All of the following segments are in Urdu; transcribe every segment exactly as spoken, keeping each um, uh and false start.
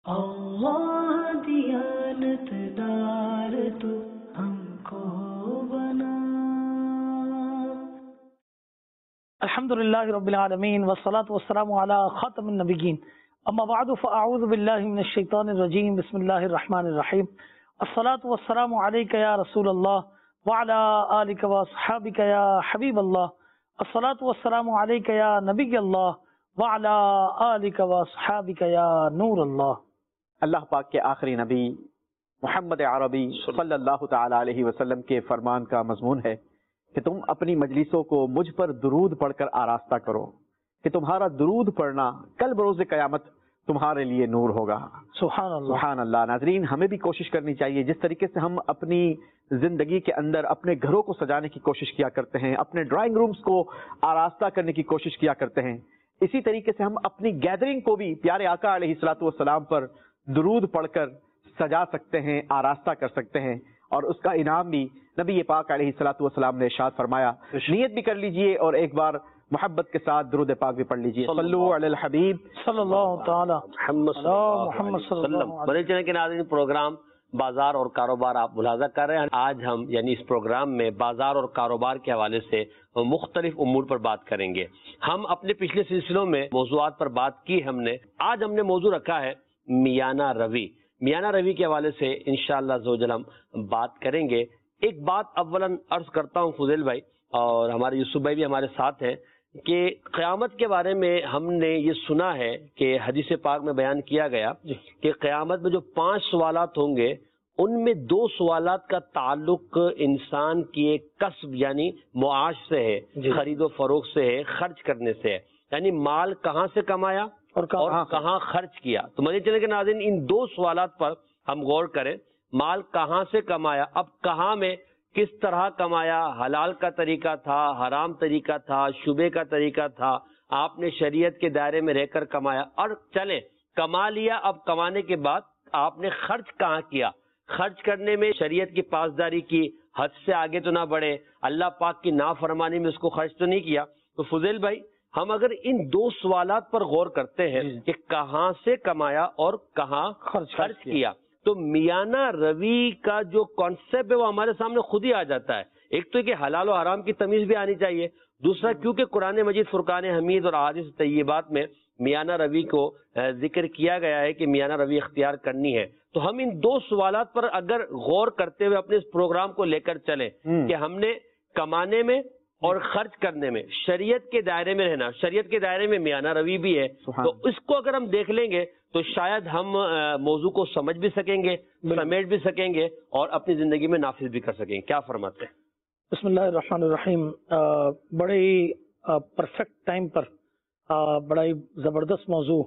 اللہ دیانت دار تو ہم کو بنا. الحمدللہ رب العالمین والصلاة والسلام علی خاتم النبیین. اما بعد فاعوذ باللہ من الشیطان الرجیم. بسم اللہ الرحمن الرحیم. الصلاة والسلام علیک یا رسول اللہ وعلی آلک واصحابک یا حبیب اللہ. الصلاة والسلام علیک یا نبی اللہ وعلی آلک واصحابک یا نور اللہ. اللہ پاک کے آخری نبی محمد عربی صلی اللہ تعالی علیہ وسلم کے فرمان کا مضمون ہے کہ تم اپنی مجلسوں کو مجھ پر درود پڑھ کر آراستہ کرو کہ تمہارا درود پڑھنا کل بروز قیامت تمہارے لیے نور ہوگا. سبحان اللہ سبحان اللہ. ناظرین، ہمیں بھی کوشش کرنی چاہیے جس طریقے سے ہم اپنی زندگی کے اندر اپنے گھروں کو سجانے کی کوشش کیا کرتے ہیں، اپنے ڈرائنگ رومز کو آراستہ کرنے کی کوشش کیا کرتے ہیں، اسی طریقے سے ہم اپنی گیدرنگ کو بھی پیارے آقا علیہ الصلوۃ والسلام پر درود پڑھ کر سجا سکتے ہیں، آراستہ کر سکتے ہیں، اور اس کا انعام بھی نبی پاک علیہ الصلوۃ والسلام نے ارشاد فرمایا. نیت بھی کر لیجئے اور ایک بار محبت کے ساتھ درود پاک بھی پڑھ لیجئے. صلو علی الحبیب صلی اللہ تعالی محمد صلی اللہ علیہ وسلم. بڑے چینل کے ناظرین، پروگرام بازار اور کاروبار آپ ملاحظہ کر رہے ہیں. آج ہم یعنی اس پروگرام میں بازار اور کاروبار کے حوالے سے مختلف امور پر بات کریں گے. ہم اپنے پچھلے سلسلوں میں موضوعات پر بات کی ہم نے. آج ہم نے موضوع رکھا ہے میانہ روی. میانہ روی کے حوالے سے انشاءاللہ عزوجل ہم بات کریں گے. ایک بات اولاً عرض کرتا ہوں فضیل بھائی اور ہمارے یوسف بھائی بھی ہمارے ساتھ ہیں کہ قیامت کے بارے میں ہم نے یہ سنا ہے کہ حدیث پاک میں بیان کیا گیا کہ قیامت میں جو پانچ سوالات ہوں گے ان میں دو سوالات کا تعلق انسان کی ایک کسب یعنی معاش سے ہے، خرید و فروخت سے ہے، خرچ کرنے سے ہے. یعنی مال کہاں سے کمایا اور کہاں خرچ کیا. تو مجھے چلے کہ ناظرین ان دو سوالات پر ہم غور کریں. مال کہاں سے کمایا، اب کہاں میں کس طرح کمایا، حلال کا طریقہ تھا، حرام طریقہ تھا، شبے کا طریقہ تھا، آپ نے شریعت کے دائرے میں رہ کر کمایا، اور چلیں کما لیا، اب کمانے کے بعد آپ نے خرچ کہاں کیا. خرچ کرنے میں شریعت کی پاسداری کی، حد سے آگے تو نہ بڑھے، اللہ پاک کی نافرمانی میں اس کو خرچ تو نہیں کیا. تو فضیل بھائی ہم اگر ان دو سوالات پر غور کرتے ہیں کہ کہاں سے کمایا اور کہاں خرچ کیا، تو میانہ روی کا جو کانسیپٹ ہے وہ ہمارے سامنے خود ہی آ جاتا ہے. ایک تو کہ حلال و حرام کی تمیز بھی آنی چاہیے، دوسرا کیونکہ قرآن مجید فرقان حمید اور احادیث طیبات میں میانہ روی کو ذکر کیا گیا ہے کہ میانہ روی اختیار کرنی ہے. تو ہم ان دو سوالات پر اگر غور کرتے ہوئے اپنے اس پروگرام کو لے کر چلیں کہ ہم نے کمانے میں اور خرچ کرنے میں شریعت کے دائرے میں رہنا، شریعت کے دائرے میں میانہ روی بھی ہے، تو اس کو اگر ہم دیکھ لیں گے تو شاید ہم موضوع کو سمجھ بھی سکیں گے، سمیٹ بھی سکیں گے اور اپنی زندگی میں نافذ بھی کر سکیں گے. کیا فرماتے ہیں؟ بسم اللہ الرحمن الرحیم. بڑے ہی پرفیکٹ ٹائم پر بڑا ہی زبردست موضوع،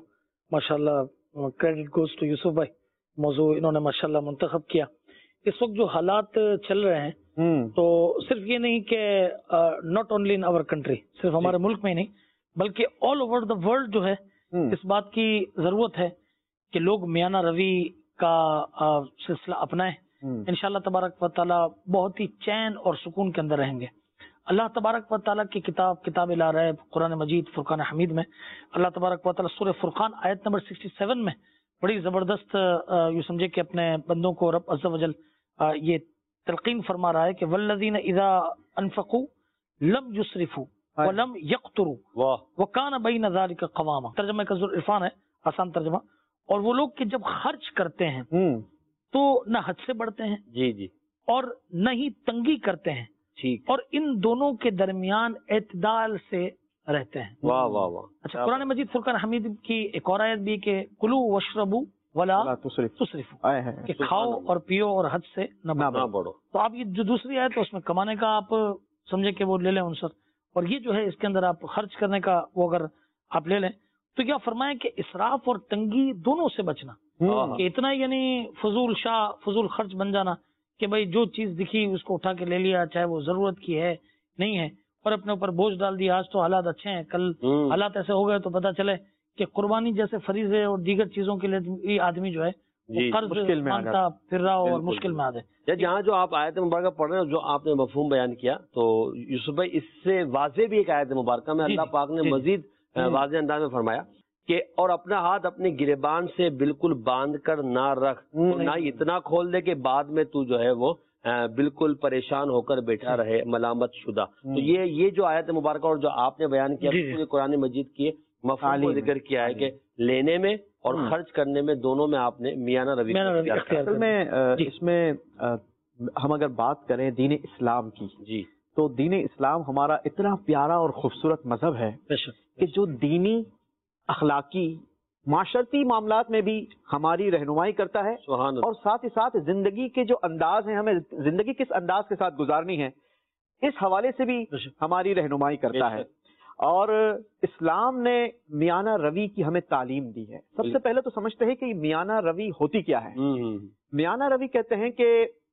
ماشاءاللہ کریڈٹ گوز ٹو یوسف بھائی، موضوع انہوں نے ماشاءاللہ منتخب کیا. اس وقت جو حالات چل رہے ہیں تو صرف یہ نہیں کہ not only in our country, صرف ہمارے ملک میں ہی نہیں بلکہ آل اوور دا ورلڈ جو ہے اس بات کی ضرورت ہے کہ لوگ میانہ روی کا سلسلہ اپنائیں. انشاءاللہ تبارک و تعالیٰ بہت ہی چین اور سکون کے اندر رہیں گے. اللہ تبارک و تعالیٰ کی کتاب کتاب لا رہے قرآن مجید فرقان حمید میں اللہ تبارک و تعالیٰ سورہ فرقان آیت نمبر سکسٹی سیون میں بڑی زبردست یوں سمجھے کہ اپنے بندوں کو رب عز و جل یہ تلقین فرما رہا ہے کہ والذین اذا انفقوا لم یسرفوا ولم یقتروا وکان بین ذلک قواما. ترجمہ کا ذوالفقار عرفان ہے، آسان ترجمہ. اور وہ لوگ کہ جب خرچ کرتے ہیں تو نہ حد سے بڑھتے ہیں جی جی اور نہ ہی تنگی کرتے ہیں، اور ان دونوں کے درمیان اعتدال سے رہتے ہیں. واہ واہ واہ. اچھا، قرآن مجید فرقان حمید کی ایک اور آیت بھی کہ کلوا واشربوا ولا تسرفوا، کہ کھاؤ اور پیو اور حد سے نہ بڑھو. تو آپ یہ جو دوسری آیت ہے اس میں کمانے کا آپ سمجھے کہ وہ لے لیں عنصر، اور یہ جو ہے اس کے اندر آپ خرچ کرنے کا وہ اگر آپ لے لیں تو کیا فرمائیں کہ اسراف اور تنگی دونوں سے بچنا. کہ اتنا یعنی فضول شاہ فضول خرچ بن جانا کہ بھائی جو چیز دکھی اس کو اٹھا کے لے لیا، چاہے وہ ضرورت کی ہے نہیں ہے، اور اپنے اوپر بوجھ ڈال دیا. آج تو حالات اچھے ہیں، کل حالات ایسے ہو گئے تو پتہ چلے کہ قربانی جیسے فریضے اور دیگر چیزوں کے لیے آدمی جو ہے قرض مانگتا پھر رہا اور مشکل میں آ جائے. جہاں جو آپ آیت مبارکہ پڑھ رہے ہیں، جو آپ نے مفہوم بیان کیا، تو یوسف بھائی اس سے واضح بھی ایک آیت مبارکہ میں اللہ پاک نے مزید واضح انداز میں فرمایا کہ اور اپنا ہاتھ اپنے گریبان سے بالکل باندھ کر نہ رکھ، نہ اتنا کھول دے کہ بعد میں تو جو ہے وہ بالکل پریشان ہو کر بیٹھا رہے ملامت شدہ۔ تو یہ یہ جو آیت مبارکہ اور جو آپ نے بیان کیا پورے قرآن مجید کی مفہوم کو ذکر کیا ہے کہ لینے میں اور خرچ کرنے میں دونوں میں آپ نے میانہ روی اصل میں اس میں ہم اگر بات کریں دین اسلام کی، جی تو دین اسلام ہمارا اتنا پیارا اور خوبصورت مذہب ہے کہ جو دینی، اخلاقی، معاشرتی معاملات میں بھی ہماری رہنمائی کرتا ہے، اور ساتھ ہی ساتھ زندگی کے جو انداز ہیں، ہمیں زندگی کس انداز کے ساتھ گزارنی ہے اس حوالے سے بھی ہماری رہنمائی کرتا ہے۔ اور اسلام نے میانہ روی کی ہمیں تعلیم دی ہے۔ سب سے پہلے تو سمجھتے ہیں کہ میانہ روی ہوتی کیا ہے۔ میانہ روی کہتے ہیں کہ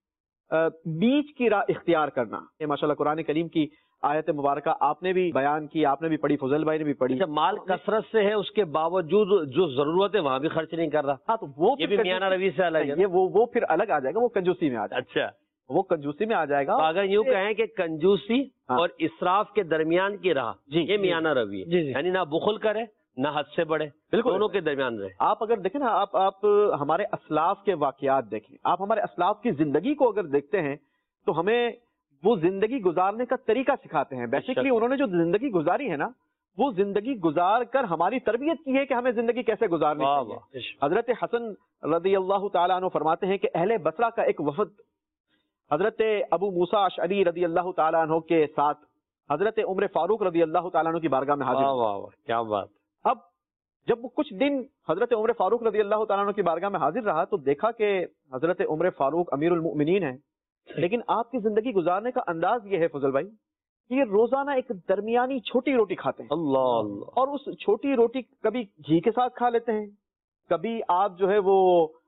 بیچ کی راہ اختیار کرنا۔ ماشاءاللہ قرآن کریم کی آیت مبارکہ آپ نے بھی بیان کی، آپ نے بھی پڑھی، فضل بھائی نے بھی پڑھی۔ مال کثرت سے ہے، اس کے باوجود جو ضرورت ہے وہاں بھی خرچ نہیں کر رہا، ہاں تو وہ یہ بھی میانہ روی سے الگ ہے، یہ وہ وہ پھر الگ آ جائے گا، وہ کنجوسی میں آ جائے گا۔ اچھا، وہ کنجوسی میں آ جائے گا۔ اگر یوں کہیں کہ کنجوسی اور اسراف کے درمیان کی راہ، یہ میانہ روی ہے، یعنی نہ بخل کرے نہ حد سے بڑھے، بالکل دونوں کے درمیان رہے۔ آپ اگر دیکھیں نا، آپ آپ ہمارے اسلاف کے واقعات دیکھیں، آپ ہمارے اسلاف کی زندگی کو اگر دیکھتے ہیں تو ہمیں وہ زندگی گزارنے کا طریقہ سکھاتے ہیں۔ بیسیکلی انہوں نے جو زندگی گزاری ہے نا، وہ زندگی گزار کر ہماری تربیت کی ہے کہ ہمیں زندگی کیسے گزارنی ہے۔ حضرت حسن رضی اللہ تعالیٰ عنہ فرماتے ہیں کہ اہل بصرہ کا ایک وفد حضرت ابو موسیٰ اشعری رضی اللہ تعالیٰ عنہ کے ساتھ حضرت عمر فاروق رضی اللہ تعالیٰ عنہ کی بارگاہ میں حاضر۔ واہ واہ واہ، کیا بات۔ اب جب وہ کچھ دن حضرت عمر فاروق رضی اللہ تعالیٰ عنہ کی بارگاہ میں حاضر رہا تو دیکھا کہ حضرت عمر فاروق امیر المؤمنین ہیں، لیکن آپ کی زندگی گزارنے کا انداز یہ ہے فضل بھائی کہ یہ روزانہ ایک درمیانی چھوٹی روٹی کھاتے ہیں۔ اللہ اللہ۔ اور اس چھوٹی روٹی کبھی گھی کے ساتھ کھا لیتے ہیں، کبھی آپ جو ہے وہ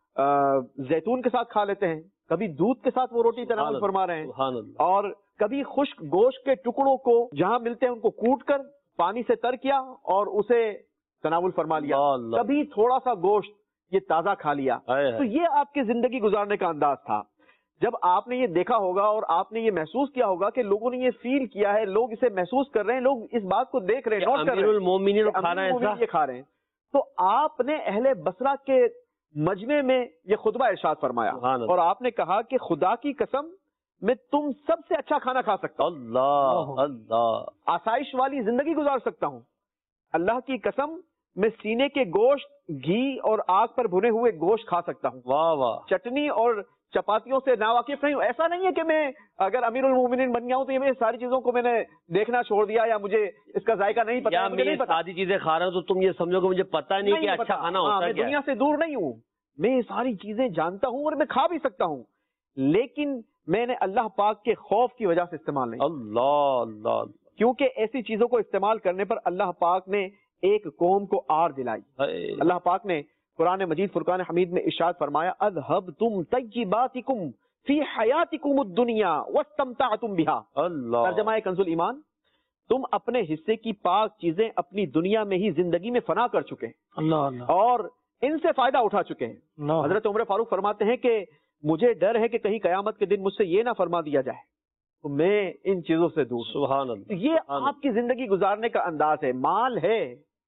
زیتون کے ساتھ کھا لیتے ہیں، کبھی دودھ کے ساتھ وہ روٹی تناول فرما رہے ہیں، اور کبھی خشک گوشت کے ٹکڑوں کو جہاں ملتے ہیں ان کو کوٹ کر پانی سے تر کیا اور اسے تناول فرما لیا، کبھی تھوڑا سا گوشت یہ تازہ کھا لیا۔ تو یہ آپ کی زندگی گزارنے کا انداز تھا۔ جب آپ نے یہ دیکھا ہوگا اور آپ نے یہ محسوس کیا ہوگا کہ لوگوں نے یہ فیل کیا ہے، لوگ اسے محسوس کر رہے ہیں، لوگ اس بات کو دیکھ رہے ہیں، نوٹ کر رہے ہیں، امیر المومنین یہ کھا رہے ہیں، تو آپ نے اہل بصرہ کے مجمع میں یہ خطبہ ارشاد فرمایا اور آپ نے کہا کہ خدا کی قسم میں تم سب سے اچھا کھانا کھا سکتا ہوں، اللہ اللہ، آسائش والی زندگی گزار سکتا ہوں، اللہ کی قسم میں سینے کے گوشت، گھی اور آگ پر بھنے ہوئے گوشت کھا سکتا ہوں، واہ واہ، چٹنی اور چپاتیوں سے ناواقف نہیں ہوں۔ ایسا نہیں ہے کہ میں اگر امیر المومنین بن گیا ہوں تو یہ ساری چیزوں کو میں نے دیکھنا چھوڑ دیا یا مجھے اس کا ذائقہ نہیں پتا، یا میں سادی چیزیں کھا رہا ہوں تو تم یہ سمجھو کہ مجھے پتا نہیں کہ اچھا کھانا ہوتا ہے۔ میں دنیا سے دور نہیں ہوں، میں یہ ساری چیزیں جانتا ہوں اور میں کھا بھی سکتا ہوں، لیکن میں نے اللہ پاک کے خوف کی وجہ سے استعمال نہیں۔ اللہ اللہ، کیونکہ ایسی چیزوں کو استعمال کرنے پر اللہ پاک نے ایک قوم کو آر دلائی۔ اللہ پاک نے قرآن مجید فرقان حمید میں ارشاد فرمایا اذهبتم طیباتکم فی حیاتکم الدنیا واستمتعتم بها۔ اللہ، ترجمہ کنز الایمان، تم اپنے حصے کی پاک چیزیں اپنی دنیا میں ہی زندگی میں فنا کر چکے ہیں، اللہ اللہ، اور ان سے فائدہ اٹھا چکے ہیں۔ حضرت عمر فاروق فرماتے ہیں کہ مجھے ڈر ہے کہ کہیں قیامت کے دن مجھ سے یہ نہ فرما دیا جائے تو میں ان چیزوں سے دور۔ سبحان اللہ، یہ آپ کی زندگی گزارنے کا انداز ہے۔ مال ہے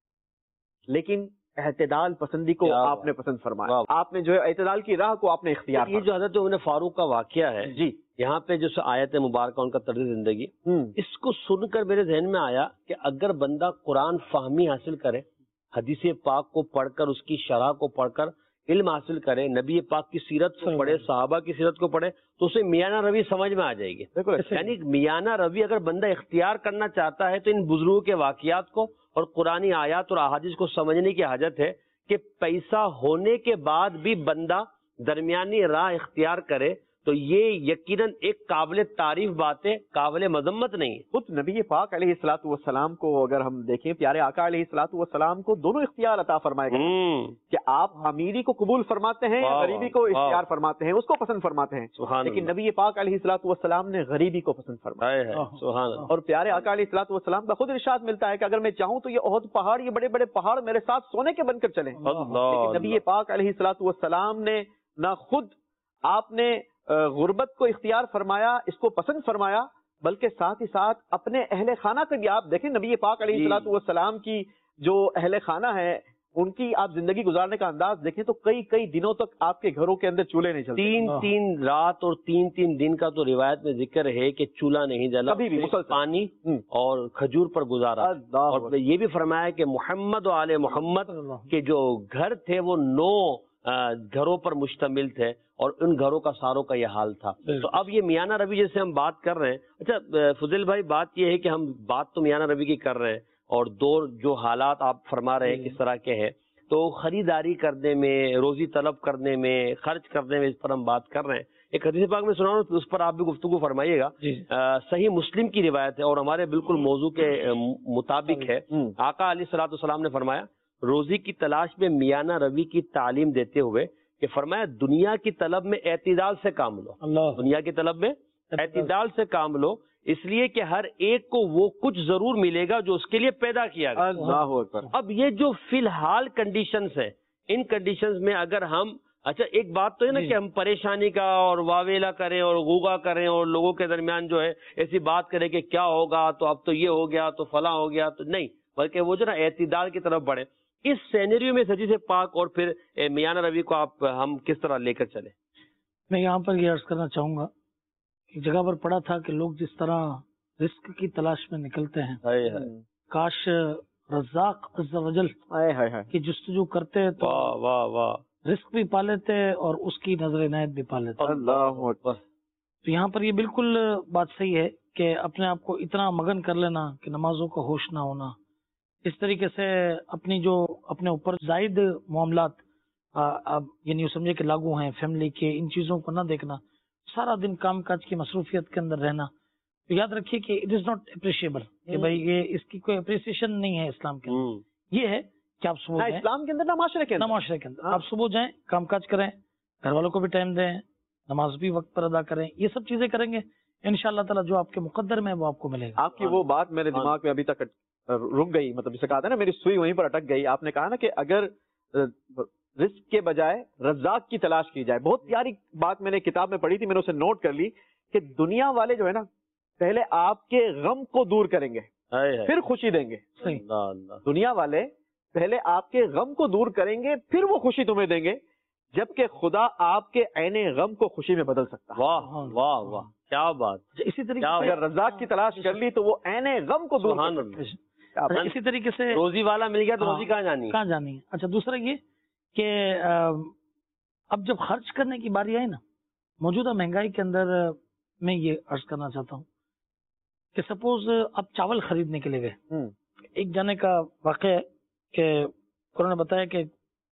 لیکن اعتدال پسندی کو آپ نے پسند فرمایا، آپ نے جو ہے اعتدال کی راہ کو آپ نے اختیار یہ جو حضرت عمر فاروق کا واقعہ ہے، جی یہاں پہ جو آیت مبارکہ ان کا طرز زندگی، اس کو سن کر میرے ذہن میں آیا کہ اگر بندہ قرآن فہمی حاصل کرے، حدیث پاک کو پڑھ کر، اس کی شرح کو پڑھ کر علم حاصل کرے، نبی پاک کی سیرت کو پڑھے، صحابہ کی سیرت کو پڑھے، تو اسے میانہ روی سمجھ میں آ جائے گی۔ یعنی میانہ روی اگر بندہ اختیار کرنا چاہتا ہے تو ان بزرگوں کے واقعات کو اور قرآنی آیات اور احادیث کو سمجھنے کی حاجت ہے کہ پیسہ ہونے کے بعد بھی بندہ درمیانی راہ اختیار کرے تو یہ یقیناً ایک قابل تعریف بات ہے، قابل مذمت نہیں۔ خود نبی پاک علیہ الصلوۃ والسلام کو اگر ہم دیکھیں، پیارے آقا علیہ الصلوۃ والسلام کو دونوں اختیار عطا فرمائے گئے کہ آپ امیری کو قبول فرماتے ہیں، غریبی کو اختیار فرماتے ہیں، اس کو پسند فرماتے ہیں، لیکن نبی پاک علیہ الصلوۃ والسلام نے غریبی کو پسند فرمایا۔ اور پیارے آقا علیہ الصلوۃ والسلام کا خود ارشاد ملتا ہے کہ اگر میں چاہوں تو یہ احد پہاڑ، یہ بڑے بڑے پہاڑ میرے ساتھ سونے کے بن کر چلیں، لیکن نبی پاک علیہ الصلوۃ والسلام نے نہ خود آپ نے غربت کو اختیار فرمایا، اس کو پسند فرمایا، بلکہ ساتھ ہی ساتھ اپنے اہل خانہ کا بھی آپ دیکھیں، نبی پاک علیہ الصلوۃ والسلام کی جو اہل خانہ ہے، ان کی آپ زندگی گزارنے کا انداز دیکھیں تو کئی کئی دنوں تک آپ کے گھروں کے اندر چولہے نہیں چلتے. تین تین رات اور تین تین دن کا تو روایت میں ذکر ہے کہ چولہا نہیں جلا, کبھی بھی پانی اور کھجور پر گزارا. اور یہ بھی فرمایا کہ محمد و آل محمد کے جو گھر تھے وہ نو گھروں پر مشتمل تھے اور ان گھروں کا ساروں کا یہ حال تھا. تو اب یہ میانہ روی جیسے ہم بات کر رہے ہیں, اچھا فضل بھائی بات یہ ہے کہ ہم بات تو میانہ روی کی کر رہے ہیں اور دو جو حالات آپ فرما رہے ہیں کس طرح کے ہیں, تو خریداری کرنے میں, روزی طلب کرنے میں, خرچ کرنے میں, اس پر ہم بات کر رہے ہیں. ایک حدیث پاک میں سنا ہوں, اس پر آپ بھی گفتگو فرمائیے گا. صحیح مسلم کی روایت ہے اور ہمارے بالکل موضوع کے مطابق ہے. آقا علیہ الصلوۃ والسلام نے فرمایا روزی کی تلاش میں میانہ روی کی تعلیم دیتے ہوئے کہ فرمایا دنیا کی طلب میں اعتدال سے کام لو, دنیا کی طلب میں اعتدال سے کام لو, اس لیے کہ ہر ایک کو وہ کچھ ضرور ملے گا جو اس کے لیے پیدا کیا گیا. اللہ اکبر. اب یہ جو فی الحال کنڈیشنز ہیں, ان کنڈیشنز میں اگر ہم, اچھا ایک بات تو ہے نا کہ ہم پریشانی کا اور واویلا کریں اور غوغا کریں اور لوگوں کے درمیان جو ہے ایسی بات کریں کہ کیا ہوگا, تو اب تو یہ ہو گیا, تو فلاں ہو گیا, تو نہیں, بلکہ وہ جو نا اعتدال کی طرف بڑھے. اس سینیریو میں حدیث پاک اور پھر میانہ روی کو آپ ہم کس طرح لے کر چلیں؟ میں یہاں پر یہ عرض کرنا چاہوں گا, ایک جگہ پر پڑھا تھا کہ لوگ جس طرح رزق کی تلاش میں نکلتے ہیں, کاش رزاق عز و جل کی جستجو کرتے تو واہ واہ واہ رزق بھی پا لیتے اور اس کی نظر عنایت بھی پا لیتے. اللہ اکبر. تو یہاں پر یہ بالکل بات صحیح ہے کہ اپنے آپ کو اتنا مگن کر لینا کہ نمازوں کا ہوش نہ ہونا, اس طریقے سے اپنی جو اپنے اوپر زائد معاملات اب یعنی سمجھے کہ لاگو ہیں فیملی کے, ان چیزوں کو نہ دیکھنا, سارا دن کام کاج کی مصروفیت کے اندر رہنا. تو یاد رکھیے کہ اٹ از ناٹ اپریشیبل, کہ بھائی یہ اس کی کوئی اپریسیشن نہیں ہے اسلام کے اندر. یہ ہے کہ آپ صبح اسلام کے اندر نہ معاشرے کے اندر, معاشرے کے اندر آپ صبح جائیں, کام کاج کریں, گھر والوں کو بھی ٹائم دیں, نماز بھی وقت پر ادا کریں, یہ سب چیزیں کریں گے انشاءاللہ تعالی جو آپ کے مقدر میں وہ آپ کو ملے گا. آپ کی وہ بات میرے دماغ میں ابھی تک رک گئی, مطلب جسے کہا تھا نا میری سوئی وہیں پر اٹک گئی. آپ نے کہا نا کہ اگر رزق کے بجائے رزاق کی تلاش کی جائے. بہت پیاری بات میں نے کتاب میں پڑھی تھی, میں نے اسے نوٹ کر لی کہ دنیا والے جو ہے نا پہلے آپ کے غم کو دور کریں گے پھر خوشی دیں گے. دنیا والے پہلے آپ کے غم کو دور کریں گے پھر وہ خوشی تمہیں دیں گے, جبکہ خدا آپ کے عین غم کو خوشی میں بدل سکتا ہے. واہ واہ واہ کیا بات. اسی طریقے اگر رزاق کی تلاش کر لی تو وہ عین غم کو دور کر سکتا ہے. اسی طریقے سے روزی والا مل گیا تو روزی کہاں جانی ہے, کہاں جانی ہے. اچھا دوسرا یہ کہ اب جب خرچ کرنے کی باری آئی نا, موجودہ مہنگائی کے اندر میں یہ عرض کرنا چاہتا ہوں کہ سپوز آپ چاول خریدنے کے لیے گئے, ایک جانے کا واقعہ ہے کہ انہوں نے بتایا کہ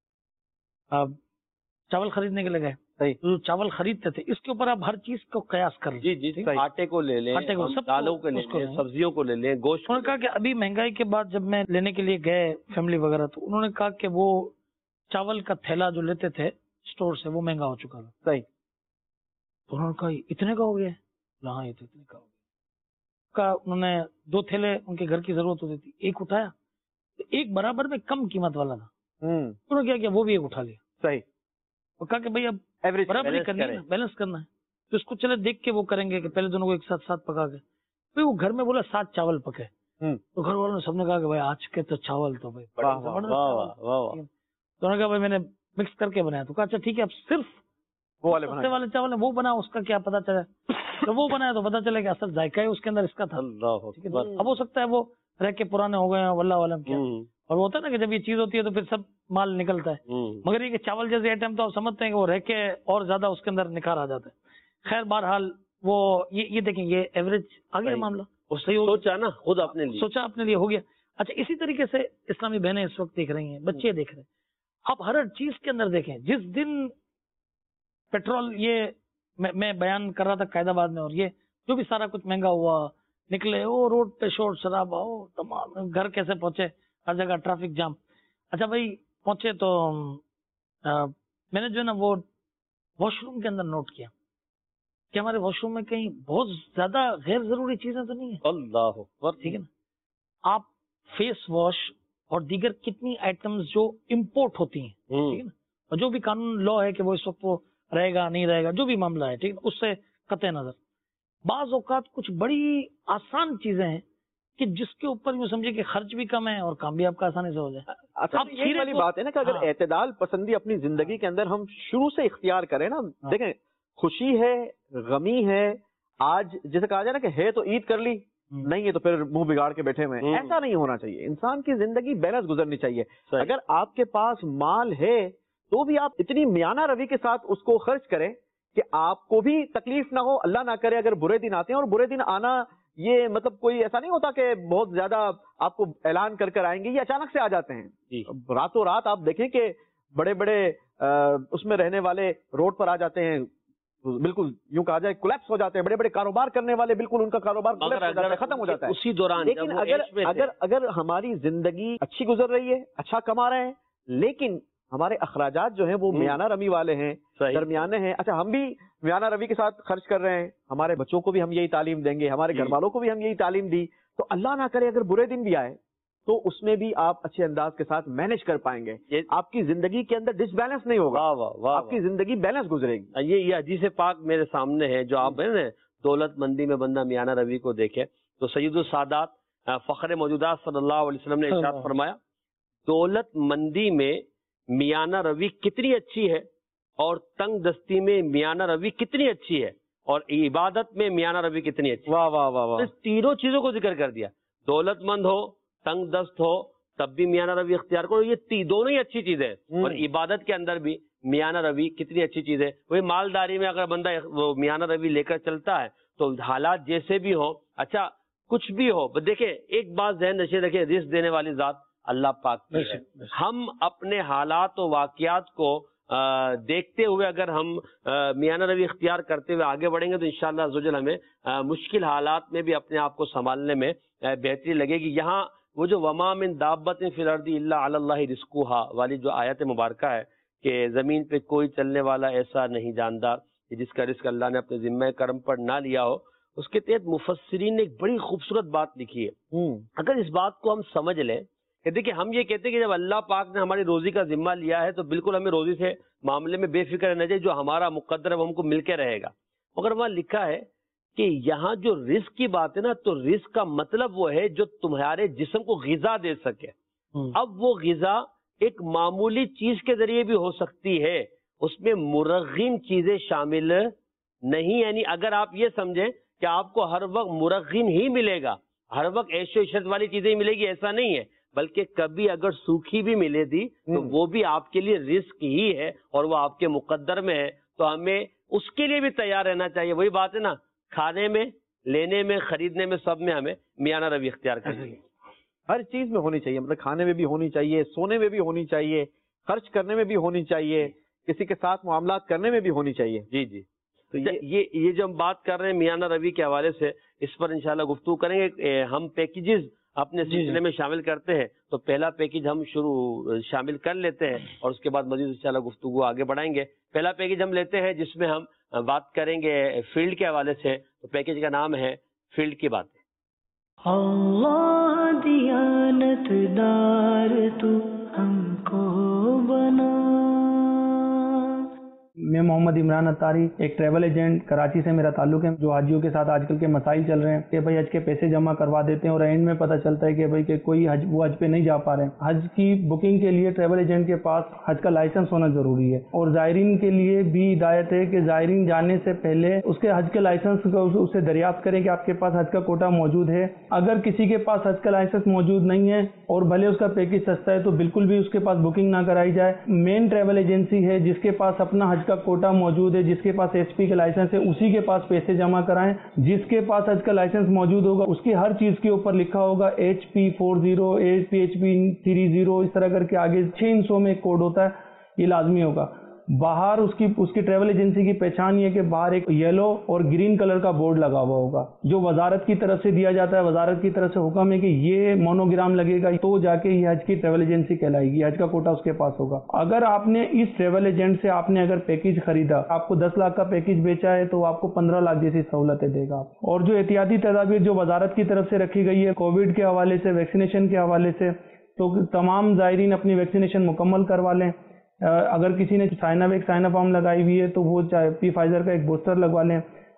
چاول خریدنے کے لیے گئے, جو چاول خریدتے تھے اس کے اوپر آپ ہر چیز کو قیاس کر لیں. جی جی آٹے کو لے لیں, دالوں کو لے لیں, سبزیوں کو لے لیں, گوشت. انہوں نے کہا کہ ابھی مہنگائی کے بعد جب میں لینے کے لیے گئے فیملی وغیرہ, تو انہوں نے کہا کہ وہ چاول کا تھیلا جو لیتے تھے اسٹور سے وہ مہنگا ہو چکا تھا. صحیح. تو انہوں نے کہا اتنے کا ہو گیا؟ ہاں یہ تو اتنے کا ہو گیا. کا انہوں نے دو تھیلے ان کے گھر کی ضرورت ہوتی تھی, ایک اٹھایا تو ایک برابر میں کم قیمت والا تھا, انہوں نے کیا کیا وہ بھی ایک اٹھا لیا. صحیح. وہ کہا کہ بھائی اب برابری کرنی ہے, بیلنس کرنا ہے, تو اس کو چلے دیکھ کے وہ کریں گے کہ پہلے دونوں کو ایک ساتھ ساتھ پکا کے, پھر وہ گھر میں بولا سات چاول پکے, تو گھر والوں نے سب نے کہا کہ بھائی آج کے تو چاول تو بھائی تو انہوں نے کہا بھائی میں نے مکس کر کے بنایا. تو کہا اچھا ٹھیک ہے, اب صرف وہ والے چاول وہ بنا, اس کا کیا پتا چلا, تو وہ بنایا تو پتا چلے کہ اصل ذائقہ ہے اس کے اندر اس کا تھا. اب ہو سکتا ہے وہ رہ کے پرانے ہو گئے ہیں واللہ عالم کیا, اور وہ ہوتا ہے نا کہ جب یہ چیز ہوتی ہے تو پھر سب مال نکلتا ہے, مگر یہ کہ چاول جیسے آئٹم تو آپ سمجھتے ہیں کہ وہ رہ کے اور زیادہ اس کے اندر نکھار آ جاتا ہے. خیر بہرحال وہ یہ دیکھیں یہ ایوریج آ گیا معاملہ, سوچا نا خود اپنے لیے, سوچا اپنے لیے ہو گیا. اچھا اسی طریقے سے اسلامی بہنیں اس وقت دیکھ رہی ہیں, بچے دیکھ رہے ہیں, آپ ہر چیز کے اندر دیکھیں, جس دن پیٹرول یہ میں بیان کر رہا تھا قائد آباد میں, اور یہ جو بھی سارا کچھ مہنگا ہوا نکلے, وہ روڈ پہ شور شرابہ ہو, تمام گھر کیسے پہنچے, ہر جگہ ٹریفک جام. اچھا بھائی پہنچے تو میں نے جو ہے نا وہ واش روم کے اندر نوٹ کیا کہ ہمارے واش روم میں کہیں بہت زیادہ غیر ضروری چیزیں تو نہیں ہیں. اللہ ٹھیک ہے نا, آپ فیس واش اور دیگر کتنی آئٹمز جو امپورٹ ہوتی ہیں, ٹھیک ہے نا, اور جو بھی قانون لا ہے کہ وہ اس وقت وہ رہے گا نہیں رہے گا, جو بھی معاملہ ہے, ٹھیک ہے, اس سے قطع نظر بعض اوقات کچھ بڑی آسان چیزیں ہیں کہ جس کے اوپر یوں سمجھے کہ خرچ بھی کم ہے اور کام بھی آپ کا آسانی سے ہو جائے. اچھا یہ والی بات ہے نا کہ اگر اعتدال پسندی اپنی زندگی کے اندر ہم شروع سے اختیار کریں نا, دیکھیں خوشی ہے, غمی ہے, آج جیسے کہا جائے نا کہ ہے تو عید کر لی, نہیں ہے تو پھر منہ بگاڑ کے بیٹھے ہوئے, ایسا نہیں ہونا چاہیے. انسان کی زندگی بیلنس گزرنی چاہیے. اگر آپ کے پاس مال ہے تو بھی آپ اتنی میانہ روی کے ساتھ اس کو خرچ کریں کہ آپ کو بھی تکلیف نہ ہو, اللہ نہ کرے اگر برے دن آتے ہیں. اور برے دن آنا یہ مطلب کوئی ایسا نہیں ہوتا کہ بہت زیادہ آپ کو اعلان کر کر آئیں گے, یہ اچانک سے آ جاتے ہیں. راتوں رات آپ دیکھیں کہ بڑے بڑے اس میں رہنے والے روڈ پر آ جاتے ہیں, بالکل یوں کہا جائے کولیپس ہو جاتے ہیں. بڑے بڑے کاروبار کرنے والے بالکل ان کا کاروبار ختم ہو جاتا ہے اسی دوران. لیکن اگر اگر اگر ہماری زندگی اچھی گزر رہی ہے, اچھا کما رہے ہیں, لیکن ہمارے اخراجات جو ہیں وہ میانہ روی والے ہیں, درمیانے ہیں, اچھا ہم بھی میانہ روی کے ساتھ خرچ کر رہے ہیں, ہمارے بچوں کو بھی ہم یہی تعلیم دیں گے, ہمارے گھر والوں کو بھی ہم یہی تعلیم دی, تو اللہ نہ کرے اگر برے دن بھی آئے تو اس میں بھی آپ اچھے انداز کے ساتھ مینج کر پائیں گے. آپ کی زندگی کے اندر ڈس بیلنس نہیں ہوگا, آپ کی زندگی بیلنس گزرے گی. یہ حدیث پاک میرے سامنے ہے جو آپ نا دولت مندی میں بندہ میانہ روی کو دیکھے تو سید السادات فخر موجودات صلی اللہ علیہ وسلم نے ارشاد فرمایا دولت مندی میں میانہ روی کتنی اچھی ہے اور تنگ دستی میں میانہ روی کتنی اچھی ہے اور عبادت میں میانہ روی کتنی اچھی. واہ واہ واہ واہ. اس تینوں چیزوں کو ذکر کر دیا, دولت مند ہو, تنگ دست ہو, تب بھی میانہ روی اختیار کرو. یہ دونوں ہی اچھی چیزیں ہیں. اور عبادت کے اندر بھی میانہ روی کتنی اچھی چیز ہے. وہی مالداری میں اگر بندہ وہ میانہ روی لے کر چلتا ہے تو حالات جیسے بھی ہوں, اچھا کچھ بھی ہو, دیکھیں ایک بات ذہن نشے رکھے, رزق دینے والی ذات اللہ پاک کی ہے. ہم اپنے حالات و واقعات کو دیکھتے ہوئے اگر ہم میانہ روی اختیار کرتے ہوئے آگے بڑھیں گے تو انشاءاللہ عزوجل ہمیں مشکل حالات میں بھی اپنے آپ کو سنبھالنے میں بہتری لگے گی. یہاں وہ جو وما من دابۃ فی الارض الا علی اللہ رزقھا والی جو آیت مبارکہ ہے کہ زمین پہ کوئی چلنے والا ایسا نہیں جانتا کہ جس کا رزق اللہ نے اپنے ذمہ کرم پر نہ لیا ہو, اس کے تحت مفسرین نے ایک بڑی خوبصورت بات لکھی ہے. اگر اس بات کو ہم سمجھ لیں کہ دیکھیں ہم یہ کہتے ہیں کہ جب اللہ پاک نے ہماری روزی کا ذمہ لیا ہے تو بالکل ہمیں روزی سے معاملے میں بے فکر رہنا چاہیے, جو ہمارا مقدر ہے وہ ہم کو مل کے رہے گا. مگر وہاں لکھا ہے کہ یہاں جو رزق کی بات ہے نا تو رزق کا مطلب وہ ہے جو تمہارے جسم کو غذا دے سکے. اب وہ غذا ایک معمولی چیز کے ذریعے بھی ہو سکتی ہے, اس میں مرغن چیزیں شامل نہیں. یعنی اگر آپ یہ سمجھیں کہ آپ کو ہر وقت مرغن ہی ملے گا, ہر وقت عیش و عشرت والی چیزیں ہی ملے گی, ایسا نہیں ہے. بلکہ کبھی اگر سوکھی بھی ملے دی تو وہ بھی آپ کے لیے رزق ہی ہے اور وہ آپ کے مقدر میں ہے, تو ہمیں اس کے لیے بھی تیار رہنا چاہیے. وہی بات ہے نا, کھانے میں, لینے میں, خریدنے میں, سب میں ہمیں میانہ روی اختیار کرنی ہے. ہر چیز میں ہونی چاہیے, مطلب کھانے میں بھی ہونی چاہیے, سونے میں بھی ہونی چاہیے, خرچ کرنے میں بھی ہونی چاہیے, کسی کے ساتھ معاملات کرنے میں بھی ہونی چاہیے. جی جی. تو یہ یہ جو ہم بات کر رہے ہیں میانہ روی کے حوالے سے, اس پر انشاءاللہ گفتگو کریں گے. ہم پیکیجز اپنے سلسلے میں شامل کرتے ہیں تو پہلا پیکیج ہم شروع شامل کر لیتے ہیں اور اس کے بعد مزید انشاءاللہ گفتگو آگے بڑھائیں گے. پہلا پیکیج ہم لیتے ہیں جس میں ہم بات کریں گے فیلڈ کے حوالے سے. تو پیکیج کا نام ہے فیلڈ کی باتیں. اللہ دیانت دار تو ہم کو بنا. میں محمد عمران اتاری, ایک ٹریول ایجنٹ کراچی سے میرا تعلق ہے. جو حاجیوں کے ساتھ آج کل کے مسائل چل رہے ہیں کہ بھائی حج کے پیسے جمع کروا دیتے ہیں اور اینڈ میں پتہ چلتا ہے کہ بھائی کہ کوئی حج وہ حج پہ نہیں جا پا رہے ہیں. حج کی بکنگ کے لیے ٹریول ایجنٹ کے پاس حج کا لائسنس ہونا ضروری ہے, اور زائرین کے لیے بھی ہدایت ہے کہ زائرین جانے سے پہلے اس کے حج کے لائسنس کو اسے دریافت کریں کہ آپ کے پاس حج کا کوٹا موجود ہے. اگر کسی کے پاس حج کا لائسنس موجود نہیں ہے اور بھلے اس کا پیکج سستا ہے تو بالکل بھی اس کے پاس بکنگ نہ کرائی جائے. مین ٹریول ایجنسی ہے جس کے پاس اپنا حج کا کوٹا موجود ہے, جس کے پاس ایس پی کا لائسنس ہے, اسی کے پاس پیسے جمع کرائیں. جس کے پاس حج کا لائسنس موجود ہوگا اس کی ہر چیز کے اوپر لکھا ہوگا H P four zero, H P H P three zero, اس طرح کر کے آگے چھ ہندسوں میں ایک کوڈ ہوتا ہے, یہ لازمی ہوگا. باہر اس کی اس کی ٹریول ایجنسی کی پہچان یہ کہ باہر ایک یلو اور گرین کلر کا بورڈ لگا ہوا ہوگا جو وزارت کی طرف سے دیا جاتا ہے. وزارت کی طرف سے حکم ہے کہ یہ مونوگرام لگے گا تو جا کے یہ حج کی ٹریول ایجنسی کہلائے گی, حج کا کوٹا اس کے پاس ہوگا. اگر آپ نے اس ٹریول ایجنٹ سے آپ نے اگر پیکج خریدا, آپ کو دس لاکھ کا پیکج بیچا ہے تو آپ کو پندرہ لاکھ جیسی سہولتیں دے گا. اور جو احتیاطی تدابیر جو وزارت کی طرف سے رکھی گئی ہے کووڈ کے حوالے سے, ویکسینیشن کے حوالے سے, تو تمام زائرین اپنی ویکسینیشن مکمل کروا لیں. اگر کسی نے سائنا ویک سائنا فارم لگائی ہوئی ہے تو وہ چاہے پی فائزر کا ایک بوسٹر لگوا لیں.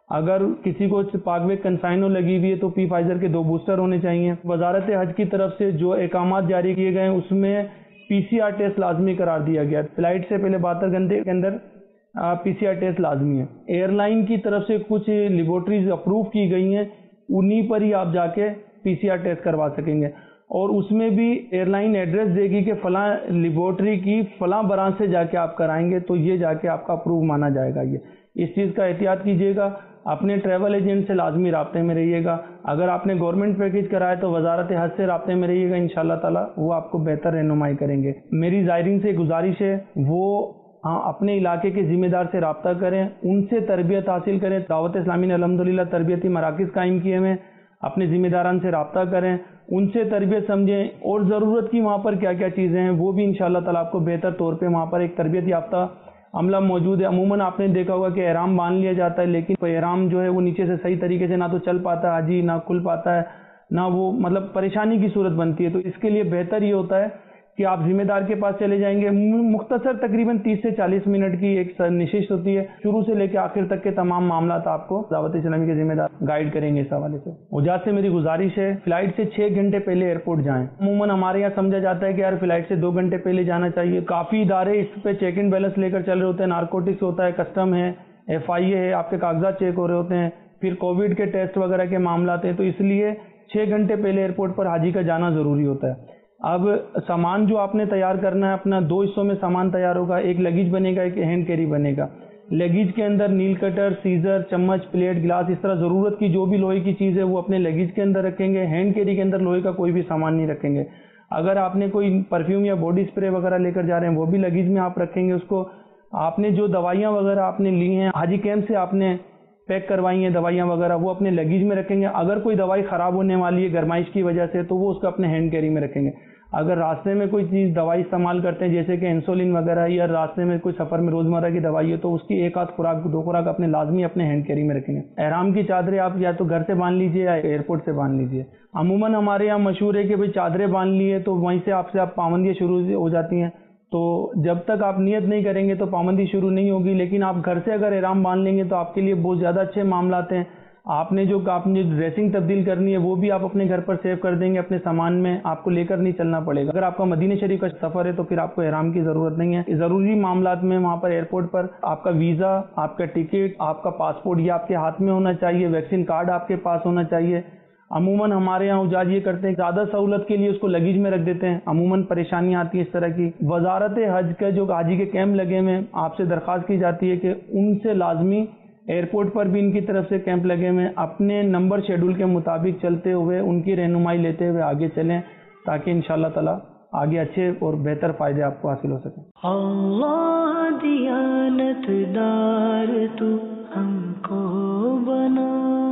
اگر کسی کو پاکویک کنسائنو لگی ہوئی ہے تو پی فائزر کے دو بوسٹر ہونے چاہیے. وزارت حج کی طرف سے جو احکامات جاری کیے گئے ہیں اس میں پی سی آر ٹیسٹ لازمی قرار دیا گیا. فلائٹ سے پہلے بہتر گھنٹے کے اندر پی سی آر ٹیسٹ لازمی ہے. ایئر لائن کی طرف سے کچھ لیبورٹریز اپروو کی گئی ہیں, انہی پر ہی آپ جا کے پی سی آر ٹیسٹ کروا سکیں گے, اور اس میں بھی ایئر لائن ایڈریس دے گی کہ فلاں لیبورٹری کی فلاں برانچ سے جا کے آپ کرائیں گے تو یہ جا کے آپ کا اپروو مانا جائے گا. یہ اس چیز کا احتیاط کیجیے گا. اپنے ٹریول ایجنٹ سے لازمی رابطے میں رہیے گا. اگر آپ نے گورنمنٹ پیکیج کرائے تو وزارت حج سے رابطے میں رہیے گا, انشاءاللہ تعالی وہ آپ کو بہتر رہنمائی کریں گے. میری زائرین سے گزارش ہے وہ اپنے علاقے کے ذمہ دار سے رابطہ کریں, ان سے تربیت حاصل کریں. دعوت اسلامی نے الحمدللہ تربیتی مراکز قائم کیے ہیں, اپنے ذمہ داران سے رابطہ کریں, ان سے تربیت سمجھیں, اور ضرورت کی وہاں پر کیا کیا چیزیں ہیں وہ بھی انشاءاللہ تعالیٰ آپ کو بہتر طور پہ وہاں پر ایک تربیت یافتہ عملہ موجود ہے. عموماً آپ نے دیکھا ہوگا کہ احرام باندھ لیا جاتا ہے, لیکن احرام جو ہے وہ نیچے سے صحیح طریقے سے نہ تو چل پاتا ہے حاجی, نہ کھل پاتا ہے, نہ وہ مطلب پریشانی کی صورت بنتی ہے. تو اس کے لیے بہتر یہ ہوتا ہے کہ آپ ذمہ دار کے پاس چلے جائیں گے. مختصر تقریباً تیس سے چالیس منٹ کی ایک نشست ہوتی ہے, شروع سے لے کے آخر تک کے تمام معاملات آپ کو دعوت اسلامی کے ذمہ دار گائیڈ کریں گے. اس حوالے سے حجاج سے میری گزارش ہے فلائٹ سے چھ گھنٹے پہلے ایئرپورٹ جائیں. عموماً ہمارے یہاں سمجھا جاتا ہے کہ یار فلائٹ سے دو گھنٹے پہلے جانا چاہیے. کافی ادارے اس پہ چیک ان بیلنس لے کر چل رہے ہوتے ہیں, نارکوٹکس ہوتا ہے, کسٹم ہے, ایف آئی اے ہے, آپ کے کاغذات چیک ہو رہے ہوتے ہیں, پھر کووڈ کے ٹیسٹ وغیرہ کے معاملات ہیں. تو اس لیے چھ گھنٹے پہلے ایئرپورٹ پر حاجی کا جانا ضروری ہوتا ہے. اب سامان جو آپ نے تیار کرنا ہے اپنا دو حصوں میں سامان تیار ہوگا, ایک لگیج بنے گا, ایک ہینڈ کیری بنے گا. لگیج کے اندر نیل کٹر, سیزر, چمچ, پلیٹ, گلاس, اس طرح ضرورت کی جو بھی لوہے کی چیز ہے وہ اپنے لگیج کے اندر رکھیں گے. ہینڈ کیری کے اندر لوہے کا کوئی بھی سامان نہیں رکھیں گے. اگر آپ نے کوئی پرفیوم یا باڈی اسپرے وغیرہ لے کر جا رہے ہیں وہ بھی لگیج میں آپ رکھیں گے. اس کو آپ نے جو دوائیاں وغیرہ آپ نے لی ہیں حاجی کیمپ سے آپ نے پیک کروائی ہیں دوائیاں وغیرہ, وہ اپنے لگیج میں رکھیں گے. اگر کوئی دوائی خراب ہونے والی ہے گرمائش کی وجہ سے تو وہ اس کو اپنے ہینڈ کیری میں رکھیں گے. اگر راستے میں کوئی چیز دوائی استعمال کرتے ہیں جیسے کہ انسولین وغیرہ, یا راستے میں کوئی سفر میں روزمرہ کی دوائی ہے تو اس کی ایک آدھ خوراک دو خوراک اپنے لازمی اپنے ہینڈ کیری میں رکھیں گے. احرام کی چادریں آپ یا تو گھر سے باندھ لیجئے یا ایئرپورٹ سے باندھ لیجئے. عموماً ہمارے یہاں مشہور ہے کہ بھئی چادریں باندھ لی ہے تو وہیں سے آپ سے آپ پابندیاں شروع ہو جاتی ہیں. تو جب تک آپ نیت نہیں کریں گے تو پابندی شروع نہیں ہوگی, لیکن آپ گھر سے اگر احرام باندھ لیں گے تو آپ کے لیے بہت زیادہ اچھے معاملات ہیں. آپ نے جو آپ نے ڈریسنگ تبدیل کرنی ہے وہ بھی آپ اپنے گھر پر سیو کر دیں گے, اپنے سامان میں آپ کو لے کر نہیں چلنا پڑے گا. اگر آپ کا مدینہ شریف کا سفر ہے تو پھر آپ کو احرام کی ضرورت نہیں ہے. ضروری معاملات میں وہاں پر ایئرپورٹ پر آپ کا ویزا, آپ کا ٹکٹ, آپ کا پاسپورٹ یہ آپ کے ہاتھ میں ہونا چاہیے. ویکسین کارڈ آپ کے پاس ہونا چاہیے. عموماً ہمارے یہاں حجاج یہ کرتے ہیں زیادہ سہولت کے لیے اس کو لگیج میں رکھ دیتے ہیں. عموماً پریشانیاں آتی ہیں اس طرح کی. وزارت حج کے جو حاجی کے کیمپ لگے ہوئے ہیں آپ سے درخواست کی جاتی ہے کہ ان سے لازمی ایئرپورٹ پر بھی ان کی طرف سے کیمپ لگے ہوئے ہیں, اپنے نمبر شیڈول کے مطابق چلتے ہوئے ان کی رہنمائی لیتے ہوئے آگے چلیں تاکہ انشاءاللہ تعالی آگے اچھے اور بہتر فائدے آپ کو حاصل ہو سکیں. اللہ دیانت دار تو ہم کو بنا.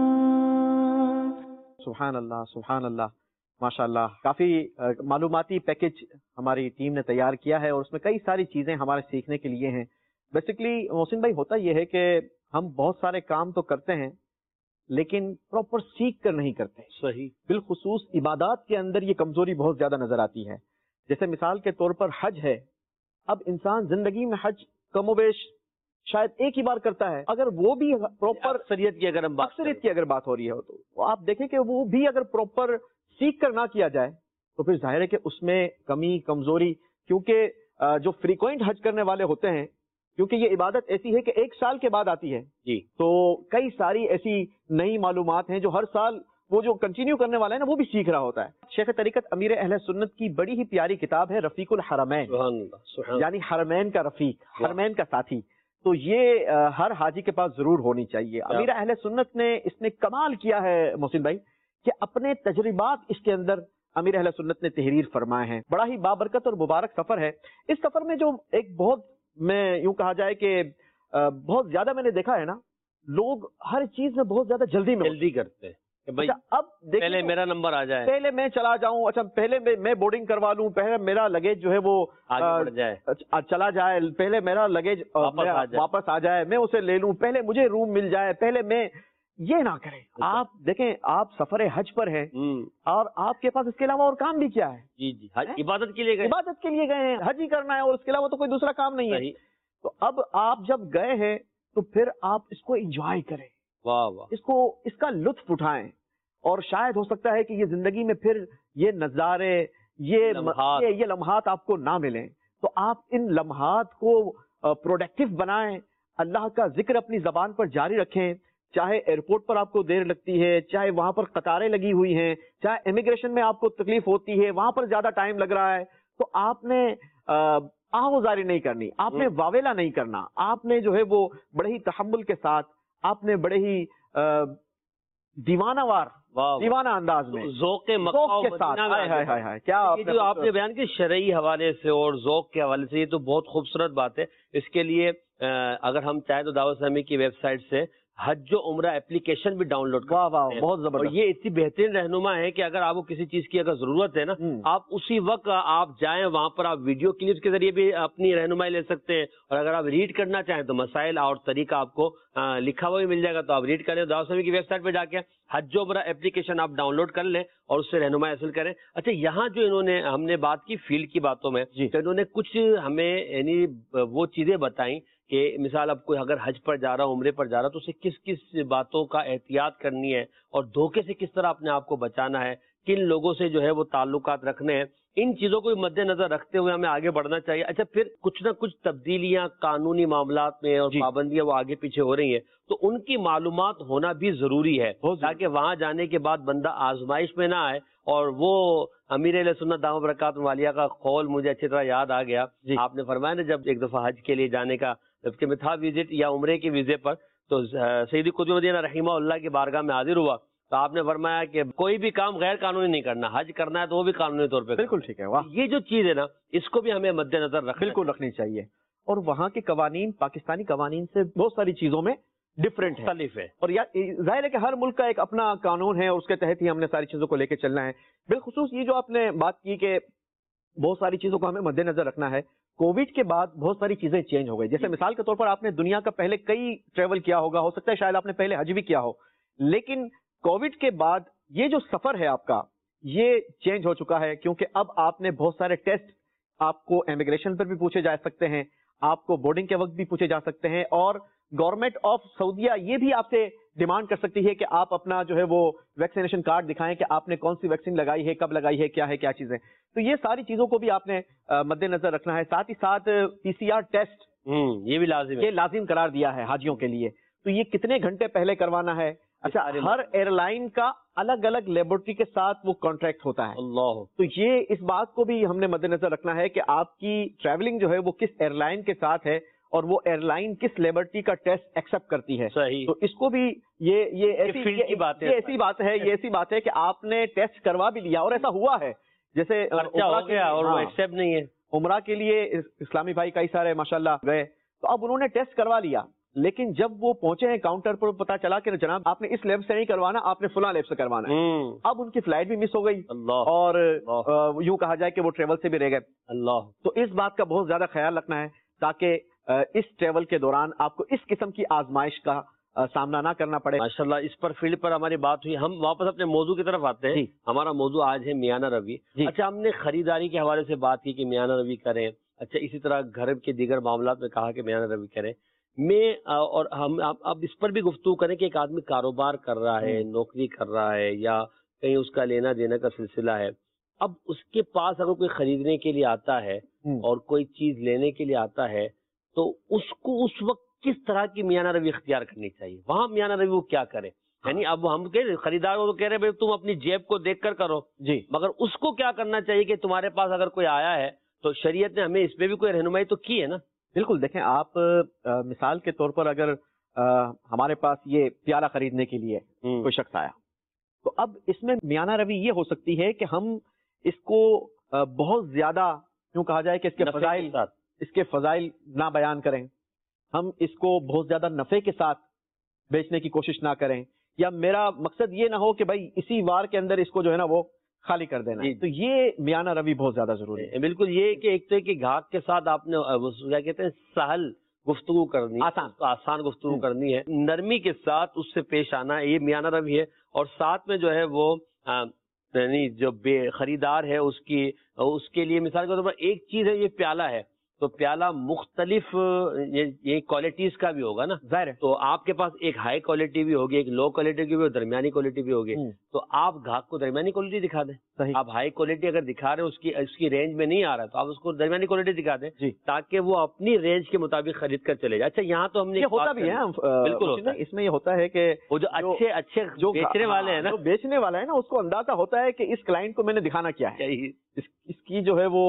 سبحان اللہ سبحان اللہ ماشاءاللہ. کافی معلوماتی پیکج ہماری ٹیم نے تیار کیا ہے اور اس میں کئی ساری چیزیں ہمارے سیکھنے کے لیے ہیں. بیسکلی محسن بھائی ہوتا یہ ہے کہ ہم بہت سارے کام تو کرتے ہیں لیکن پراپر سیکھ کر نہیں کرتے. صحیح. بالخصوص عبادات کے اندر یہ کمزوری بہت زیادہ نظر آتی ہے. جیسے مثال کے طور پر حج ہے, اب انسان زندگی میں حج کم و بیش شاید ایک ہی بار کرتا ہے. اگر وہ بھی پراپر اکثریت کی اگر ہم بات اکثریت کی اگر بات ہو رہی ہے تو آپ دیکھیں کہ وہ بھی اگر پراپر سیکھ کر نہ کیا جائے تو پھر ظاہر ہے کہ اس میں کمی کمزوری, کیونکہ جو فریکوینٹ حج کرنے والے ہوتے ہیں, کیونکہ یہ عبادت ایسی ہے کہ ایک سال کے بعد آتی ہے جی, تو کئی ساری ایسی نئی معلومات ہیں جو ہر سال وہ جو کنٹینیو کرنے والا ہے نا وہ بھی سیکھ رہا ہوتا ہے. شیخ طریقت امیر اہل سنت کی بڑی ہی پیاری کتاب ہے رفیق الحرمین, یعنی حرمین کا رفیق, حرمین کا ساتھی. تو یہ ہر حاجی کے پاس ضرور ہونی چاہیے. امیر اہل سنت نے اس نے کمال کیا ہے محسن بھائی کہ اپنے تجربات اس کے اندر امیر اہل سنت نے تحریر فرمائے ہیں. بڑا ہی بابرکت اور مبارک سفر ہے. اس سفر میں جو ایک بہت میں یوں کہا جائے کہ بہت زیادہ میں نے دیکھا ہے نا, لوگ ہر چیز میں بہت زیادہ جلدی میں جلدی کرتے ہیں کہ بھائی اب پہلے میرا نمبر آ جائے, پہلے میں چلا جاؤں, اچھا پہلے میں بورڈنگ کروا لوں, پہلے میرا لگیج جو ہے وہ آگے بڑھ جائے, چلا جائے, پہلے میرا لگیج واپس آ جائے, میں اسے لے لوں, پہلے مجھے روم مل جائے, پہلے میں یہ نہ کریں. آپ دیکھیں آپ سفر حج پر ہیں اور آپ کے پاس اس کے علاوہ اور کام بھی کیا ہے. جی جی عبادت کے لیے گئے, عبادت کے لیے گئے ہیں, حج ہی کرنا ہے اور اس کے علاوہ تو کوئی دوسرا کام نہیں ہے. تو اب آپ جب گئے ہیں تو پھر آپ اس کو انجوائے کریں. واہ واہ، اس کو اس کا لطف اٹھائیں، اور شاید ہو سکتا ہے کہ یہ زندگی میں پھر یہ نظارے، یہ لمحات یہ, یہ لمحات آپ کو نہ ملیں. تو آپ ان لمحات کو پروڈکٹیو بنائیں، اللہ کا ذکر اپنی زبان پر جاری رکھیں، چاہے ایئرپورٹ پر آپ کو دیر لگتی ہے، چاہے وہاں پر قطاریں لگی ہوئی ہیں، چاہے امیگریشن میں آپ کو تکلیف ہوتی ہے، وہاں پر زیادہ ٹائم لگ رہا ہے، تو آپ نے آہوزاری نہیں کرنی، آپ نے واویلا نہیں کرنا، آپ نے جو ہے وہ بڑے ہی تحمل کے ساتھ، آپ نے بڑے ہی دیوانہ وار دیوانہ انداز میں ذوق کے ساتھ، کیا جو آپ نے بیان کی شرعی حوالے سے اور ذوق کے حوالے سے، یہ تو بہت خوبصورت بات ہے. اس کے لیے اگر ہم چاہیں تو دعوت اسلامی کی ویب سائٹ سے حج و عمرہ اپلیکیشن بھی ڈاؤن لوڈ واہ واہ بہت زبردست. اور یہ اتنی بہترین رہنما ہے کہ اگر آپ کو کسی چیز کی اگر ضرورت ہے نا، آپ اسی وقت آپ جائیں وہاں پر، آپ ویڈیو کلپس کے ذریعے بھی اپنی رہنمائی لے سکتے ہیں، اور اگر آپ ریڈ کرنا چاہیں تو مسائل اور طریقہ آپ کو لکھا ہوا بھی مل جائے گا، تو آپ ریڈ کریں. دعوت اسلامی کی ویب سائٹ پہ جا کے حج و عمرہ اپلیکیشن آپ ڈاؤن لوڈ کر لیں اور اس سے رہنمائی حاصل کریں. اچھا، یہاں جو انہوں نے ہم نے بات کی فیلڈ کی باتوں میں، تو انہوں نے کچھ ہمیں یعنی وہ چیزیں بتائیں کہ مثال اب کوئی اگر حج پر جا رہا عمرے پر جا رہا تو اسے کس کس باتوں کا احتیاط کرنی ہے، اور دھوکے سے کس طرح اپنے آپ کو بچانا ہے، کن لوگوں سے جو ہے وہ تعلقات رکھنے ہیں، ان چیزوں کو مد نظر رکھتے ہوئے ہمیں آگے بڑھنا چاہیے. اچھا، پھر کچھ نہ کچھ تبدیلیاں قانونی معاملات میں اور پابندیاں وہ آگے پیچھے ہو رہی ہیں، تو ان کی معلومات ہونا بھی ضروری ہے تاکہ وہاں جانے کے بعد بندہ آزمائش میں نہ آئے. اور وہ امیر علیہ سنت دامت برکاتہ عالیہ کا قول مجھے اچھی طرح یاد آ گیا. آپ نے فرمایا نا، جب ایک دفعہ حج کے لیے جانے کا جبکہ میں تھا وزٹ یا عمرے کے ویزے پر، تو سیدی قطب مدینہ رحمہ اللہ کی بارگاہ میں حاضر ہوا، تو آپ نے فرمایا کہ کوئی بھی کام غیر قانونی نہیں کرنا، حج کرنا ہے تو وہ بھی قانونی طور پہ. بالکل ٹھیک ہے. واہ، یہ جو چیز ہے نا، اس کو بھی ہمیں مد نظر رکھنا بالکل رکھنی چاہیے. اور وہاں کے قوانین پاکستانی قوانین سے بہت ساری چیزوں میں ڈفرینٹ مختلف ہے. اور ظاہر ہے کہ ہر ملک کا ایک اپنا قانون ہے، اور اس کے تحت ہی ہم نے ساری چیزوں کو لے کے چلنا ہے. بالخصوص یہ جو آپ نے بات کی کہ بہت ساری چیزوں کو ہمیں مد نظر رکھنا ہے. کووڈ کے بعد بہت ساری چیزیں چینج ہو گئی. جیسے مثال کے طور پر آپ نے دنیا کا پہلے کئی ٹریول کیا ہوگا، ہو سکتا ہے شاید آپ نے پہلے حج بھی کیا ہو، لیکن کووڈ کے بعد یہ جو سفر ہے آپ کا، یہ چینج ہو چکا ہے، کیونکہ اب آپ نے بہت سارے ٹیسٹ آپ کو امیگریشن پر بھی پوچھے جا سکتے ہیں، آپ کو بورڈنگ کے وقت بھی پوچھے جا سکتے ہیں، اور گورنمنٹ آف سعودیہ یہ بھی آپ سے ڈیمانڈ کر سکتی ہے کہ آپ اپنا جو ہے وہ ویکسینیشن کارڈ دکھائیں کہ آپ نے کون سی ویکسین لگائی ہے، کب لگائی ہے، کیا ہے کیا چیزیں. تو یہ ساری چیزوں کو بھی آپ نے مد نظر رکھنا ہے. ساتھ ہی ساتھ پی سی آر ٹیسٹ یہ بھی لازم یہ لازم قرار دیا ہے حاجیوں کے لیے. تو یہ کتنے گھنٹے پہلے کروانا ہے. اچھا، ہر ایئر لائن کا الگ الگ لیبورٹری کے ساتھ وہ کانٹریکٹ ہوتا ہے. اللہ، تو یہ اس بات کو بھی ہم نے مد نظر رکھنا ہے کہ آپ کی ٹریولنگ جو ہے وہ کس ایئر لائن کے ساتھ ہے، اور وہ ایئر لائن کس لیبورٹری کا ٹیسٹ ایکسپٹ کرتی ہے. صحیح. تو اس کو بھی یہ یہ ایسی کی بات ہے، یہ ایسی بات ہے یہ ایسی بات ہے کہ آپ نے ٹیسٹ کروا بھی لیا، اور ایسا ہوا ہے جیسے ہو گیا اور وہ ایکسپٹ نہیں ہے. عمرہ کے لیے اسلامی بھائی کئی سارے ماشاءاللہ گئے، تو اب انہوں نے ٹیسٹ کروا لیا، لیکن جب وہ پہنچے ہیں کاؤنٹر پر پتا چلا کہ جناب آپ نے اس لیب سے نہیں کروانا، آپ نے فلاں لیب سے کروانا ہے. اب ان کی فلائٹ بھی مس ہو گئی، اور یوں کہا جائے کہ وہ ٹریول سے بھی رہ گئے. اللہ، تو اس بات کا بہت زیادہ خیال رکھنا ہے تاکہ اس ٹریول کے دوران آپ کو اس قسم کی آزمائش کا سامنا نہ کرنا پڑے. ماشاءاللہ، اس پر فیلڈ پر ہماری بات ہوئی. ہم واپس اپنے موضوع کی طرف آتے ہیں. ہمارا موضوع آج ہے میانہ روی. اچھا، ہم نے خریداری کے حوالے سے بات کی کہ میانہ روی کریں. اچھا، اسی طرح گھر کے دیگر معاملات میں کہا کہ میانہ روی کریں. میں اور ہم اب اس پر بھی گفتگو کریں کہ ایک آدمی کاروبار کر رہا ہے، نوکری کر رہا ہے، یا کہیں اس کا لینا دینا کا سلسلہ ہے. اب اس کے پاس اگر کوئی خریدنے کے لیے آتا ہے اور کوئی چیز لینے کے لیے آتا ہے، تو اس کو اس وقت کس طرح کی میانہ روی اختیار کرنی چاہیے؟ وہاں میانہ روی وہ کیا کرے؟ یعنی اب ہم کہہ خریدار وہ کہہ رہے بھائی تم اپنی جیب کو دیکھ کر کرو جی، مگر اس کو کیا کرنا چاہیے کہ تمہارے پاس اگر کوئی آیا ہے تو شریعت نے ہمیں اس پہ بھی کوئی رہنمائی تو کی ہے نا. بالکل. دیکھیں آپ مثال کے طور پر اگر ہمارے پاس یہ پیالہ خریدنے کے لیے کوئی شخص آیا، تو اب اس میں میانہ روی یہ ہو سکتی ہے کہ ہم اس کو بہت زیادہ یوں کہا جائے کہ اس کے فضائل اس کے فضائل نہ بیان کریں، ہم اس کو بہت زیادہ نفع کے ساتھ بیچنے کی کوشش نہ کریں، یا میرا مقصد یہ نہ ہو کہ بھائی اسی وار کے اندر اس کو جو ہے نا وہ خالی کر دینا ہے. تو یہ میانہ روی بہت زیادہ ضروری ہے. بالکل. یہ کہ ایک تو کہ گاہک کے ساتھ آپ نے کیا کہتے ہیں سہل گفتگو کرنی، آسان آسان گفتگو کرنی ہے، نرمی کے ساتھ اس سے پیش آنا، یہ میانہ روی ہے. اور ساتھ میں جو ہے وہ یعنی جو بے خریدار ہے اس کی اس کے لیے مثال کے طور پر ایک چیز ہے یہ پیالہ ہے، تو پیالہ مختلف یہ کوالٹیز کا بھی ہوگا نا ظاہر ہے. تو آپ کے پاس ایک ہائی کوالٹی بھی ہوگی, ایک لو کوالٹی کی بھی ہوگی, درمیانی کوالٹی بھی ہوگی. تو آپ گاہک کو درمیانی کوالٹی دکھا دیں. آپ ہائی کوالٹی اگر دکھا رہے ہیں اس کی اس کی رینج میں نہیں آ رہا تو آپ اس کو درمیانی کوالٹی دکھا دیں تاکہ وہ اپنی رینج کے مطابق خرید کر چلے جائے. اچھا یہاں تو ہم نے ہوتا بھی ہے بالکل, اس میں یہ ہوتا ہے کہ وہ جو اچھے اچھے جو بیچنے والے ہیں نا, جو بیچنے والا ہے نا, اس کو اندازہ ہوتا ہے کہ اس کلائنٹ کو میں نے دکھانا کیا ہے, اس کی جو ہے وہ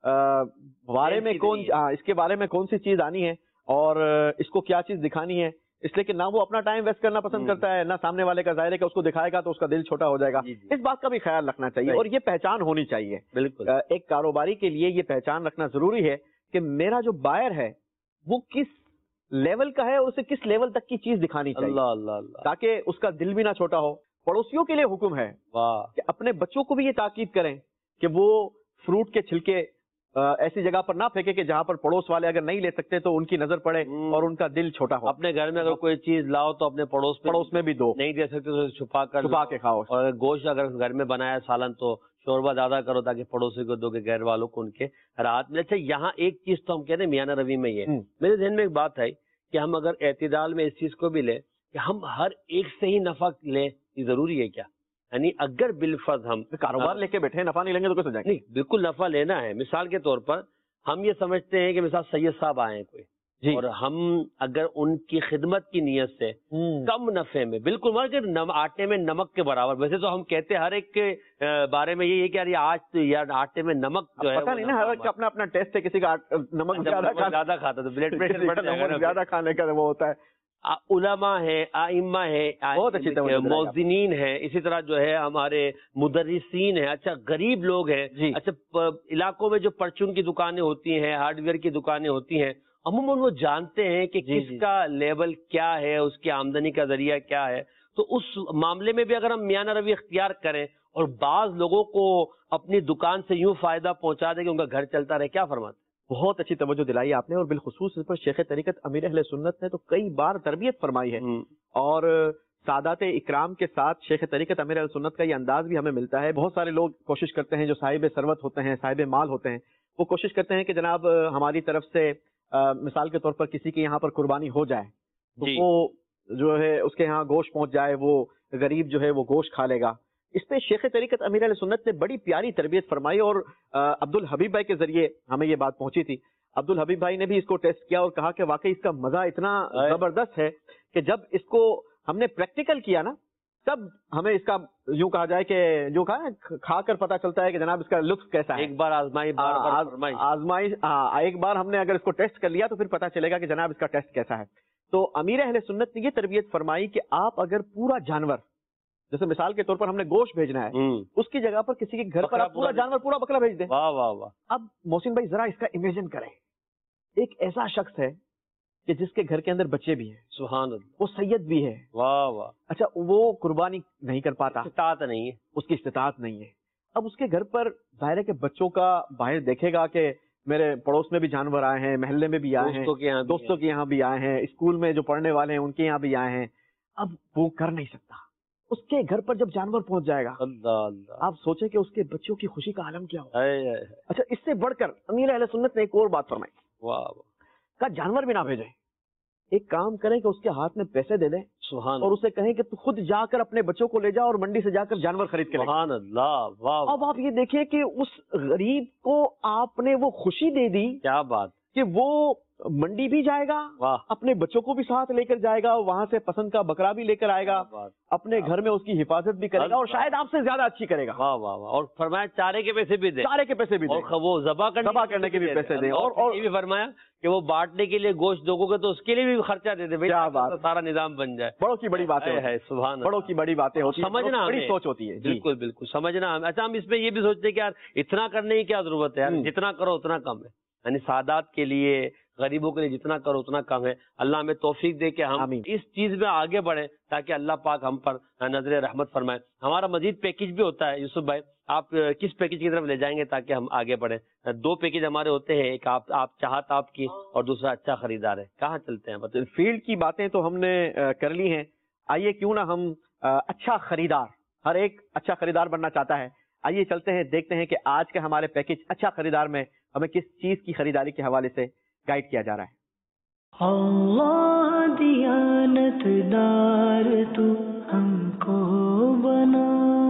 بارے میں کون اس کے بارے میں کون سی چیز آنی ہے اور اس کو کیا چیز دکھانی ہے. اس لیے کہ نہ وہ اپنا ٹائم ویسٹ کرنا پسند کرتا ہے, نہ سامنے والے کا ظاہر ہے کہ اس کو دکھائے گا تو اس کا دل چھوٹا ہو جائے گا. اس بات کا بھی خیال رکھنا چاہیے اور یہ پہچان ہونی چاہیے. بالکل ایک کاروباری کے لیے یہ پہچان رکھنا ضروری ہے کہ میرا جو بائر ہے وہ کس لیول کا ہے اور اسے کس لیول تک کی چیز دکھانی چاہیے. اللہ اللہ اللہ, تاکہ اس کا دل بھی نہ چھوٹا ہو. پڑوسیوں کے لیے حکم ہے کہ اپنے بچوں کو بھی یہ تاکید کریں کہ وہ فروٹ کے چھلکے ایسی جگہ پر نہ پھینکے کہ جہاں پر پڑوس والے اگر نہیں لے سکتے تو ان کی نظر پڑے اور ان کا دل چھوٹا ہو. اپنے گھر میں اگر کوئی چیز لاؤ تو اپنے پڑوس پڑوس میں بھی دو, نہیں دے سکتے تو چھپا کر چھپا کے کھاؤ. اور اگر گوشت اگر گھر میں بنایا سالن تو شوربہ زیادہ کرو تاکہ پڑوسی کو دو, کہ گھر والوں کو ان کے راحت ملے. اچھا یہاں ایک چیز تو ہم کہتے ہیں میانہ روی میں یہ میرے ذہن میں ایک بات ہے کہ ہم اگر اعتدال میں اس چیز کو بھی لیں کہ ہم ہر ایک سے ہی نفع لیں, یہ ضروری ہے کیا؟ یعنی اگر بالفرض ہم کاروبار لے کے بیٹھے نفع نہیں لیں گے تو کیسے جائیں گے؟ نہیں, بالکل نفع لینا ہے. مثال کے طور پر ہم یہ سمجھتے ہیں کہ مثال سید صاحب آئے ہیں کوئی جی, اور ہم اگر ان کی خدمت کی نیت سے کم نفع میں, بالکل مگر آٹے میں نمک کے برابر, ویسے تو ہم کہتے ہیں ہر ایک کے بارے میں یہ ہے کہ یار یہ آج یار آٹے میں نمک جو ہے پتہ نہیں نا, ہر ایک کا اپنا اپنا ٹیسٹ ہے, کسی کا نمک زیادہ کھاتا تو بلڈ پریشر زیادہ کھانے کا وہ ہوتا ہے. علماء ہے, ائمہ ہے, بہت اچھی موزنین ہیں, اسی طرح جو ہے ہمارے مدرسین ہیں, اچھا غریب لوگ ہیں, اچھا علاقوں میں جو پرچون کی دکانیں ہوتی ہیں, ہارڈ ویئر کی دکانیں ہوتی ہیں, عموماً وہ جانتے ہیں کہ کس کا لیول کیا ہے, اس کی آمدنی کا ذریعہ کیا ہے. تو اس معاملے میں بھی اگر ہم میانہ روی اختیار کریں اور بعض لوگوں کو اپنی دکان سے یوں فائدہ پہنچا دیں کہ ان کا گھر چلتا رہے, کیا فرماتے؟ بہت اچھی توجہ دلائی آپ نے, اور بالخصوص اس پر شیخ طریقت امیر اہل سنت نے تو کئی بار تربیت فرمائی ہے, اور سادات اکرام کے ساتھ شیخ طریقت امیر اہل سنت کا یہ انداز بھی ہمیں ملتا ہے. بہت سارے لوگ کوشش کرتے ہیں جو صاحب ثروت ہوتے ہیں, صاحب مال ہوتے ہیں, وہ کوشش کرتے ہیں کہ جناب ہماری طرف سے مثال کے طور پر کسی کے یہاں پر قربانی ہو جائے تو وہ جو ہے اس کے یہاں گوشت پہنچ جائے, وہ غریب جو ہے وہ گوشت کھا لے گا. اس پہ شیخ طریقت امیر اہل سنت نے بڑی پیاری تربیت فرمائی, اور عبد الحبیب بھائی کے ذریعے ہمیں یہ بات پہنچی تھی. عبد الحبیب بھائی نے بھی اس کو ٹیسٹ کیا اور کہا کہ واقعی اس کا مزہ اتنا زبردست ہے کہ جب اس کو ہم نے پریکٹیکل کیا نا تب ہمیں اس کا یوں کہا جائے کہ جو کہا کھا کر پتہ چلتا ہے کہ جناب اس کا لطف کیسا ہے. ایک بار آزمائی آزمائی ہاں ایک بار ہم نے اگر اس کو ٹیسٹ کر لیا تو پھر پتہ چلے گا کہ جناب اس کا ٹیسٹ کیسا ہے. تو امیر اہل سنت نے یہ تربیت فرمائی کہ آپ اگر پورا جانور, جیسے مثال کے طور پر ہم نے گوشت بھیجنا ہے, اس کی جگہ پر کسی کے گھر پر آپ پورا جانور پورا بکرا بھیج دیں. واہ واہ واہ. اب محسن بھائی ذرا اس کا امیجن کریں, ایک ایسا شخص ہے کہ جس کے گھر کے اندر بچے بھی ہیں, سبحان اللہ, وہ سید بھی ہے, واہ واہ, اچھا وہ قربانی نہیں کر پاتا, استطاعت نہیں ہے, اس کی استطاعت نہیں ہے. اب اس کے گھر پر ظاہر ہے کہ بچوں کا باہر دیکھے گا کہ میرے پڑوس میں بھی جانور آئے ہیں, محلے میں بھی آئے ہیں, دوستوں کے یہاں بھی آئے ہیں, اسکول میں جو پڑھنے والے ہیں ان کے یہاں بھی آئے ہیں. اب وہ کر نہیں سکتا, اس کے گھر پر جب جانور پہنچ جائے گا, اللہ اللہ, آپ سوچیں کہ اس کے بچوں کی خوشی کا عالم کیا ہو. اے اے. اچھا اس سے بڑھ کر امیر اہل سنت نے ایک اور بات فرمائی, واہ واہ, کہ جانور بھی نہ بھیجیں, ایک کام کریں کہ اس کے ہاتھ میں پیسے دے دیں, سبحان, اور اسے کہیں کہ تو خود جا کر اپنے بچوں کو لے جا اور منڈی سے جا کر جانور خرید کے لے. سبحان اللہ, واہ. اب آپ یہ دیکھیں کہ اس غریب کو آپ نے وہ خوشی دے دی, کیا بات, کہ وہ منڈی بھی جائے گا, اپنے بچوں کو بھی ساتھ لے کر جائے گا, وہاں سے پسند کا بکرا بھی لے کر آئے گا, اپنے گھر میں اس کی حفاظت بھی کرے گا, اور شاید آپ سے زیادہ اچھی کرے گا. واہ واہ واہ. اور فرمایا چارے کے پیسے بھی دے, چارے کے پیسے بھی دے, اور وہ ذبح کرنے کے بھی پیسے دیں, اور یہ بھی فرمایا کہ وہ بانٹنے کے لیے گوشت دو گے تو اس کے لیے بھی خرچہ دے دے, سارا نظام بن جائے. بڑوں کی بڑی باتیں ہے, سبحان, بڑوں کی بڑی باتیں ہوتی ہیں, سمجھنا بڑی سوچ ہوتی ہے. بالکل بالکل سمجھنا. اچھا ہم اس میں یہ بھی سوچتے ہیں کہ یار اتنا کرنے کی کیا ضرورت ہے, یار جتنا کرو اتنا کم ہے. یعنی سادات کے لیے, غریبوں کے لیے جتنا کرو اتنا کم ہے. اللہ ہمیں توفیق دے کہ ہم اس چیز میں آگے بڑھیں تاکہ اللہ پاک ہم پر نظر رحمت فرمائے. ہمارا مزید پیکیج بھی ہوتا ہے یوسف بھائی, آپ کس پیکیج کی طرف لے جائیں گے تاکہ ہم آگے بڑھیں؟ دو پیکیج ہمارے ہوتے ہیں, ایک آپ آپ چاہت آپ کی, اور دوسرا اچھا خریدار ہے. کہاں چلتے ہیں بتائیے؟ فیلڈ کی باتیں تو ہم نے کر لی ہیں, آئیے کیوں نہ ہم اچھا خریدار, ہر ایک اچھا خریدار بننا چاہتا ہے, آئیے چلتے ہیں دیکھتے ہیں کہ آج کے ہمارے پیکیج اچھا خریدار میں ہمیں کس چیز کی خریداری کے حوالے سے گائیڈ کیا جا رہا ہے؟ اللہ دیانت دار تو ہم کو بنا.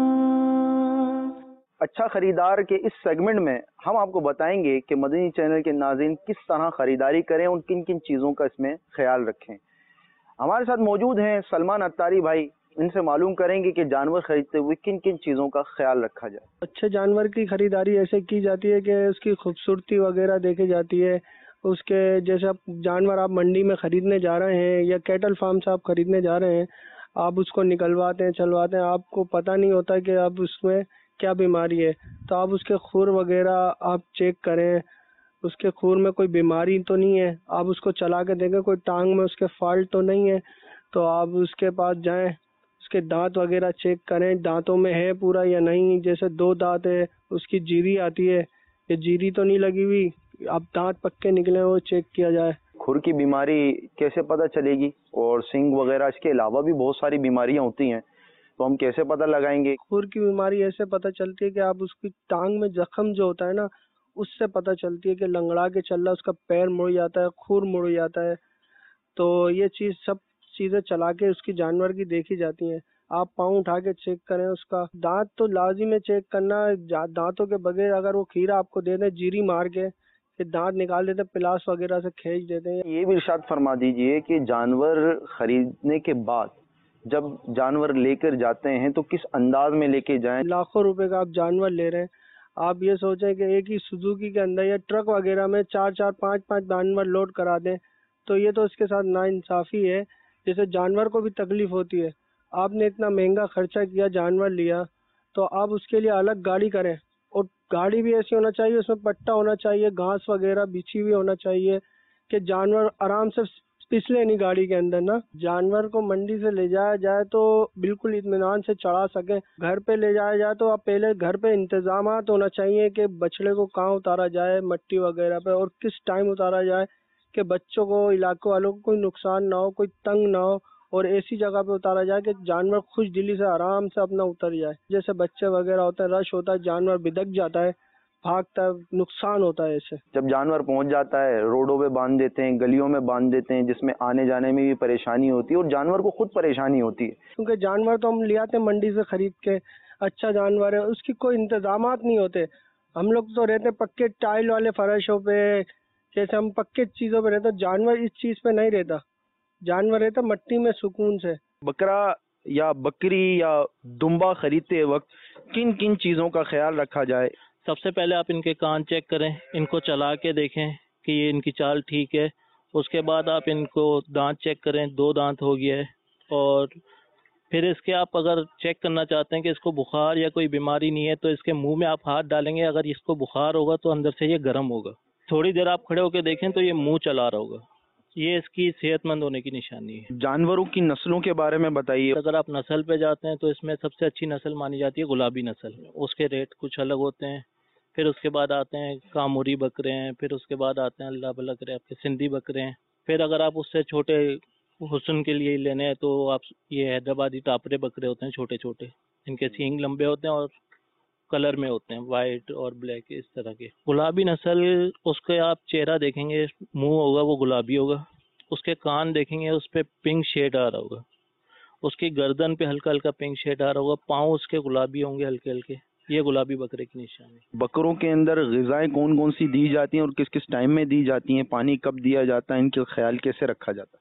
اچھا خریدار کے اس سیگمنٹ میں ہم آپ کو بتائیں گے کہ مدنی چینل کے ناظرین کس طرح خریداری کریں اور کن کن چیزوں کا اس میں خیال رکھیں. ہمارے ساتھ موجود ہیں سلمان اتاری بھائی، ان سے معلوم کریں گے کہ جانور خریدتے ہوئے کن کن چیزوں کا خیال رکھا جائے. اچھے جانور کی خریداری ایسے کی جاتی ہے کہ اس کی خوبصورتی وغیرہ دیکھی جاتی ہے. اس کے جیسے آپ جانور آپ منڈی میں خریدنے جا رہے ہیں یا کیٹل فارم سے آپ خریدنے جا رہے ہیں، آپ اس کو نکلواتے ہیں چلواتے ہیں، آپ کو پتہ نہیں ہوتا کہ اب اس میں کیا بیماری ہے، تو آپ اس کے خور وغیرہ آپ چیک کریں، اس کے خور میں کوئی بیماری تو نہیں ہے. آپ اس کو چلا کے دیکھیں کوئی ٹانگ میں اس کے فالٹ تو نہیں ہے، تو آپ اس کے پاس جائیں، اس کے دانت وغیرہ چیک کریں دانتوں میں ہے پورا یا نہیں. جیسے دو دانت ہے، اس کی جیری آتی ہے، یہ جیری تو نہیں لگی ہوئی، اب دانت پکے نکلے وہ چیک کیا جائے. کھر کی بیماری کیسے پتہ چلے گی؟ اور سنگ وغیرہ اس کے علاوہ بھی بہت ساری بیماریاں ہوتی ہیں، تو ہم کیسے پتہ لگائیں گے؟ خور کی بیماری ایسے پتہ چلتی ہے کہ آپ اس کی ٹانگ میں زخم جو ہوتا ہے نا، اس سے پتہ چلتی ہے کہ لنگڑا کے چل رہا اس کا پیر مڑ جاتا ہے، خور مڑ جاتا ہے. تو یہ چیز سب چیزیں چلا کے اس کی جانور کی دیکھی جاتی ہیں. آپ پاؤں اٹھا کے چیک کریں. اس کا دانت تو لازم ہے چیک کرنا. دانتوں کے بغیر اگر وہ کھیرا آپ کو دے دیں جیری مار کے کہ دانت نکال دیتے پلاس وغیرہ سے کھینچ دیتے ہیں. یہ بھی ارشاد فرما دیجئے کہ جانور خریدنے کے بعد جب جانور لے کر جاتے ہیں تو کس انداز میں لے کے جائیں؟ لاکھوں روپے کا آپ جانور لے رہے ہیں، آپ یہ سوچیں کہ ایک ہی سوزوکی کے اندر یا ٹرک وغیرہ میں چار چار پانچ پانچ جانور لوڈ کرا دیں، تو یہ تو اس کے ساتھ ناانصافی ہے. جیسے جانور کو بھی تکلیف ہوتی ہے، آپ نے اتنا مہنگا خرچہ کیا جانور لیا تو آپ اس کے لیے الگ گاڑی کریں، اور گاڑی بھی ایسی ہونا چاہیے اس میں پٹا ہونا چاہیے، گھاس وغیرہ بچھی ہوئی ہونا چاہیے کہ جانور آرام سے پسلے نہیں گاڑی کے اندر نا. جانور کو منڈی سے لے جایا جائے تو بالکل اطمینان سے چڑھا سکیں. گھر پہ لے جایا جائے تو آپ پہلے گھر پہ انتظامات ہونا چاہیے کہ بچڑے کو کہاں اتارا جائے مٹی وغیرہ پہ، اور کس ٹائم اتارا جائے کہ بچوں کو علاقے والوں کو کوئی نقصان نہ ہو، کوئی تنگ نہ ہو، اور ایسی جگہ پہ اتارا جائے کہ جانور خوش دلی سے آرام سے اپنا اتر جائے. جیسے بچے وغیرہ ہوتے ہیں، رش ہوتا ہے، جانور بدک جاتا ہے، بھاگتا ہے، نقصان ہوتا ہے. ایسے جب جانور پہنچ جاتا ہے روڈوں پہ باندھ دیتے ہیں، گلیوں میں باندھ دیتے ہیں، جس میں آنے جانے میں بھی پریشانی ہوتی ہے اور جانور کو خود پریشانی ہوتی ہے. کیونکہ جانور تو ہم لے آتے ہیں منڈی سے خرید کے، اچھا جانور ہے، اس کی کوئی انتظامات نہیں ہوتے. ہم لوگ تو رہتے پکے ٹائل والے فرشوں پہ، جیسے ہم پکے چیزوں پہ رہتے، جانور اس چیز پہ نہیں رہتا. جانور رہتا مٹی میں سکون سے. بکرا یا بکری یا دمبا خریدتے وقت کن کن چیزوں کا خیال رکھا جائے؟ سب سے پہلے آپ ان کے کان چیک کریں، ان کو چلا کے دیکھیں کہ یہ ان کی چال ٹھیک ہے. اس کے بعد آپ ان کو دانت چیک کریں، دو دانت ہو گیا ہے. اور پھر اس کے آپ اگر چیک کرنا چاہتے ہیں کہ اس کو بخار یا کوئی بیماری نہیں ہے تو اس کے منہ میں آپ ہاتھ ڈالیں گے، اگر اس کو بخار ہوگا تو اندر سے یہ گرم ہوگا. تھوڑی دیر آپ کھڑے ہو کے دیکھیں تو یہ منہ چلا رہا ہوگا، یہ اس کی صحت مند ہونے کی نشانی ہے. جانوروں کی نسلوں کے بارے میں بتائیے. اگر آپ نسل پہ جاتے ہیں تو اس میں سب سے اچھی نسل مانی جاتی ہے گلابی نسل. اس کے ریٹ کچھ الگ ہوتے ہیں. پھر اس کے بعد آتے ہیں کاموری بکرے ہیں، پھر اس کے بعد آتے ہیں اللہ بھلا کرے آپ کے سندھی بکرے ہیں. پھر اگر آپ اس سے چھوٹے حسن کے لیے لینے ہیں تو آپ یہ حیدرآبادی ٹاپرے بکرے ہوتے ہیں چھوٹے چھوٹے، ان کے سینگ لمبے ہوتے ہیں اور کلر میں ہوتے ہیں وائٹ اور بلیک اس طرح کے. گلابی نسل اس کے آپ چہرہ دیکھیں گے، منہ ہوگا وہ گلابی ہوگا، اس کے کان دیکھیں گے اس پہ پنک شیڈ آ رہا ہوگا، اس کی گردن پہ ہلکا ہلکا پنک شیڈ آ رہا ہوگا، پاؤں اس کے گلابی ہوں گے ہلکے ہلکے. یہ گلابی بکرے کی نشانی. بکروں کے اندر غذائیں کون کون سی دی جاتی ہیں اور کس کس ٹائم میں دی جاتی ہیں؟ پانی کب دیا جاتا ہے؟ ان کا خیال کیسے رکھا جاتا ہے؟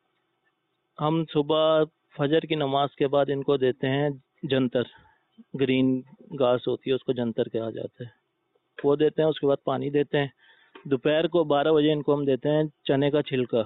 ہم صبح فجر کی نماز کے بعد ان کو دیتے ہیں جنتر، گرین گھاس ہوتی ہے اس کو جنتر کہا جاتا ہے، وہ دیتے ہیں. اس کے بعد پانی دیتے ہیں. دوپہر کو بارہ بجے ان کو ہم دیتے ہیں چنے کا چھلکا،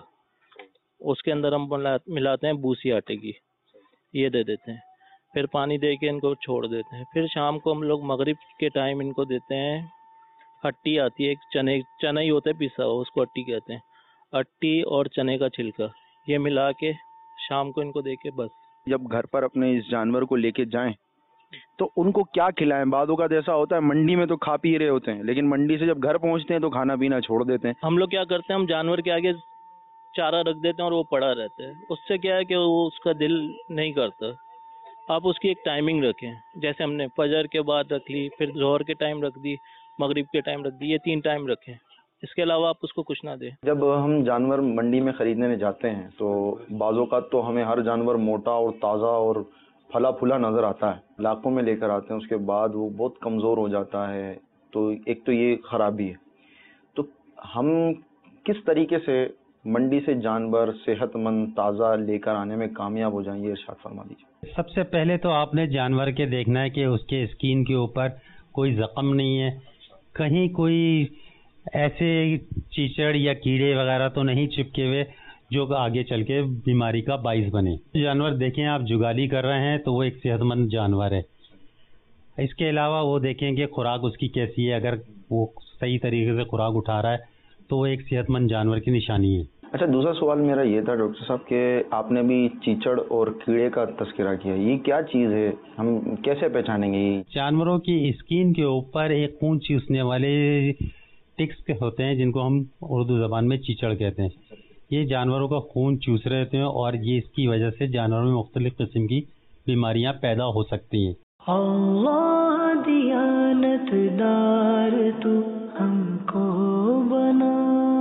اس کے اندر ہم ملاتے ہیں بوسی آٹے کی، یہ دے دیتے ہیں. پھر پانی دے کے ان کو چھوڑ دیتے ہیں. پھر شام کو ہم لوگ مغرب کے ٹائم ان کو دیتے ہیں ہٹی آتی ہے، ایک چنے چنا ہی ہوتا ہے پسا ہوا، اس کو ہٹی کہتے ہیں. ہٹی اور چنے کا چھلکا یہ ملا کے شام کو ان کو دے کے بس. جب گھر پر اپنے اس جانور کو لے کے جائیں تو ان کو کیا کھلائیں؟ بعض اوقات ایسا ہوتا ہے منڈی میں تو کھا پی رہے ہوتے ہیں لیکن منڈی سے جب گھر پہنچتے ہیں تو کھانا پینا چھوڑ دیتے ہیں. ہم لوگ کیا کرتے ہیں، ہم جانور کے آگے چارہ رکھ دیتے ہیں اور وہ پڑا رہتا ہے. اس سے کیا ہے کہ وہ اس کا دل نہیں کرتا. آپ اس کی ایک ٹائمنگ رکھیں، جیسے ہم نے فجر کے بعد رکھ لی، پھر ظہر کے ٹائم رکھ دی، مغرب کے ٹائم رکھ دی، یہ تین ٹائم رکھیں. اس کے علاوہ آپ اس کو کچھ نہ دیں۔ جب ہم جانور منڈی میں خریدنے میں جاتے ہیں تو بعض اوقات تو ہمیں ہر جانور موٹا اور تازہ اور پھلا پھلا نظر آتا ہے، لاکھوں میں لے کر آتے ہیں، اس کے بعد وہ بہت کمزور ہو جاتا ہے، تو ایک تو یہ خرابی ہے۔ تو ہم کس طریقے سے منڈی سے جانور صحت مند تازہ لے کر آنے میں کامیاب ہو جائیں، یہ ارشاد فرما دیجیے۔ سب سے پہلے تو آپ نے جانور کے دیکھنا ہے کہ اس کے اسکین کے اوپر کوئی زخم نہیں ہے، کہیں کوئی ایسے چیچڑ یا کیڑے وغیرہ تو نہیں چپکے ہوئے جو آگے چل کے بیماری کا باعث بنے۔ جانور دیکھیں آپ جگالی کر رہے ہیں تو وہ ایک صحت مند جانور ہے۔ اس کے علاوہ وہ دیکھیں کہ خوراک اس کی کیسی ہے، اگر وہ صحیح طریقے سے خوراک اٹھا رہا ہے تو وہ ایک صحت مند جانور کی نشانی ہے۔ اچھا، دوسرا سوال میرا یہ تھا ڈاکٹر صاحب کہ آپ نے بھی چیچڑ اور کیڑے کا تذکرہ کیا، یہ کیا چیز ہے، ہم کیسے پہچانیں گے؟ جانوروں کی اسکین کے اوپر ایک خون چوسنے والے ٹکس ہوتے ہیں جن کو ہم اردو زبان میں چیچڑ کہتے ہیں۔ یہ جانوروں کا خون چوس رہے ہوتے ہیں اور یہ اس کی وجہ سے جانوروں میں مختلف قسم کی بیماریاں پیدا ہو سکتی ہیں۔ اللہ دیانت دار تو ہم کو بنا۔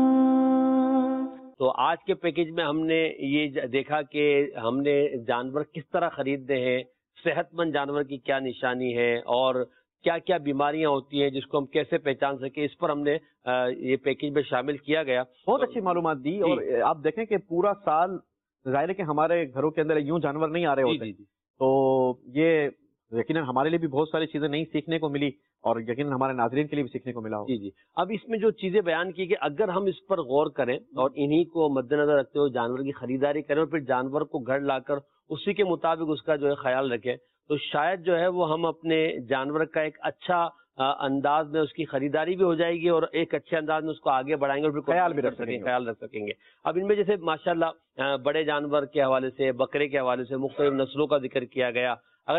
تو آج کے پیکیج میں ہم نے یہ دیکھا کہ ہم نے جانور کس طرح خریدنے ہیں، صحت مند جانور کی کیا نشانی ہے اور کیا کیا بیماریاں ہوتی ہیں جس کو ہم کیسے پہچان سکیں، اس پر ہم نے یہ پیکیج میں شامل کیا گیا۔ بہت اچھی معلومات دی، اور آپ دیکھیں کہ پورا سال ظاہر ہے کہ ہمارے گھروں کے اندر یوں جانور نہیں آ رہے ہوتے، تو یہ یقیناً ہمارے لیے بھی بہت ساری چیزیں نئی سیکھنے کو ملی اور یقیناً ہمارے ناظرین کے لیے بھی سیکھنے کو ملا۔ جی جی اب اس میں جو چیزیں بیان کی کہ اگر ہم اس پر غور کریں اور انہی کو مد نظر رکھتے ہوئے جانور کی خریداری کریں اور پھر جانور کو گھر لا کر اسی کے مطابق اس کا جو ہے خیال رکھیں، تو شاید جو ہے وہ ہم اپنے جانور کا ایک اچھا انداز میں اس کی خریداری بھی ہو جائے گی اور ایک اچھے انداز میں اس کو آگے بڑھائیں گے اور پھر خیال بھی رکھ سکیں گے خیال رکھ سکیں گے۔ اب ان میں جیسے ماشاءاللہ بڑے جانور کے حوالے سے، بکرے کے حوالے سے مختلف نسلوں کا ذکر کیا گیا،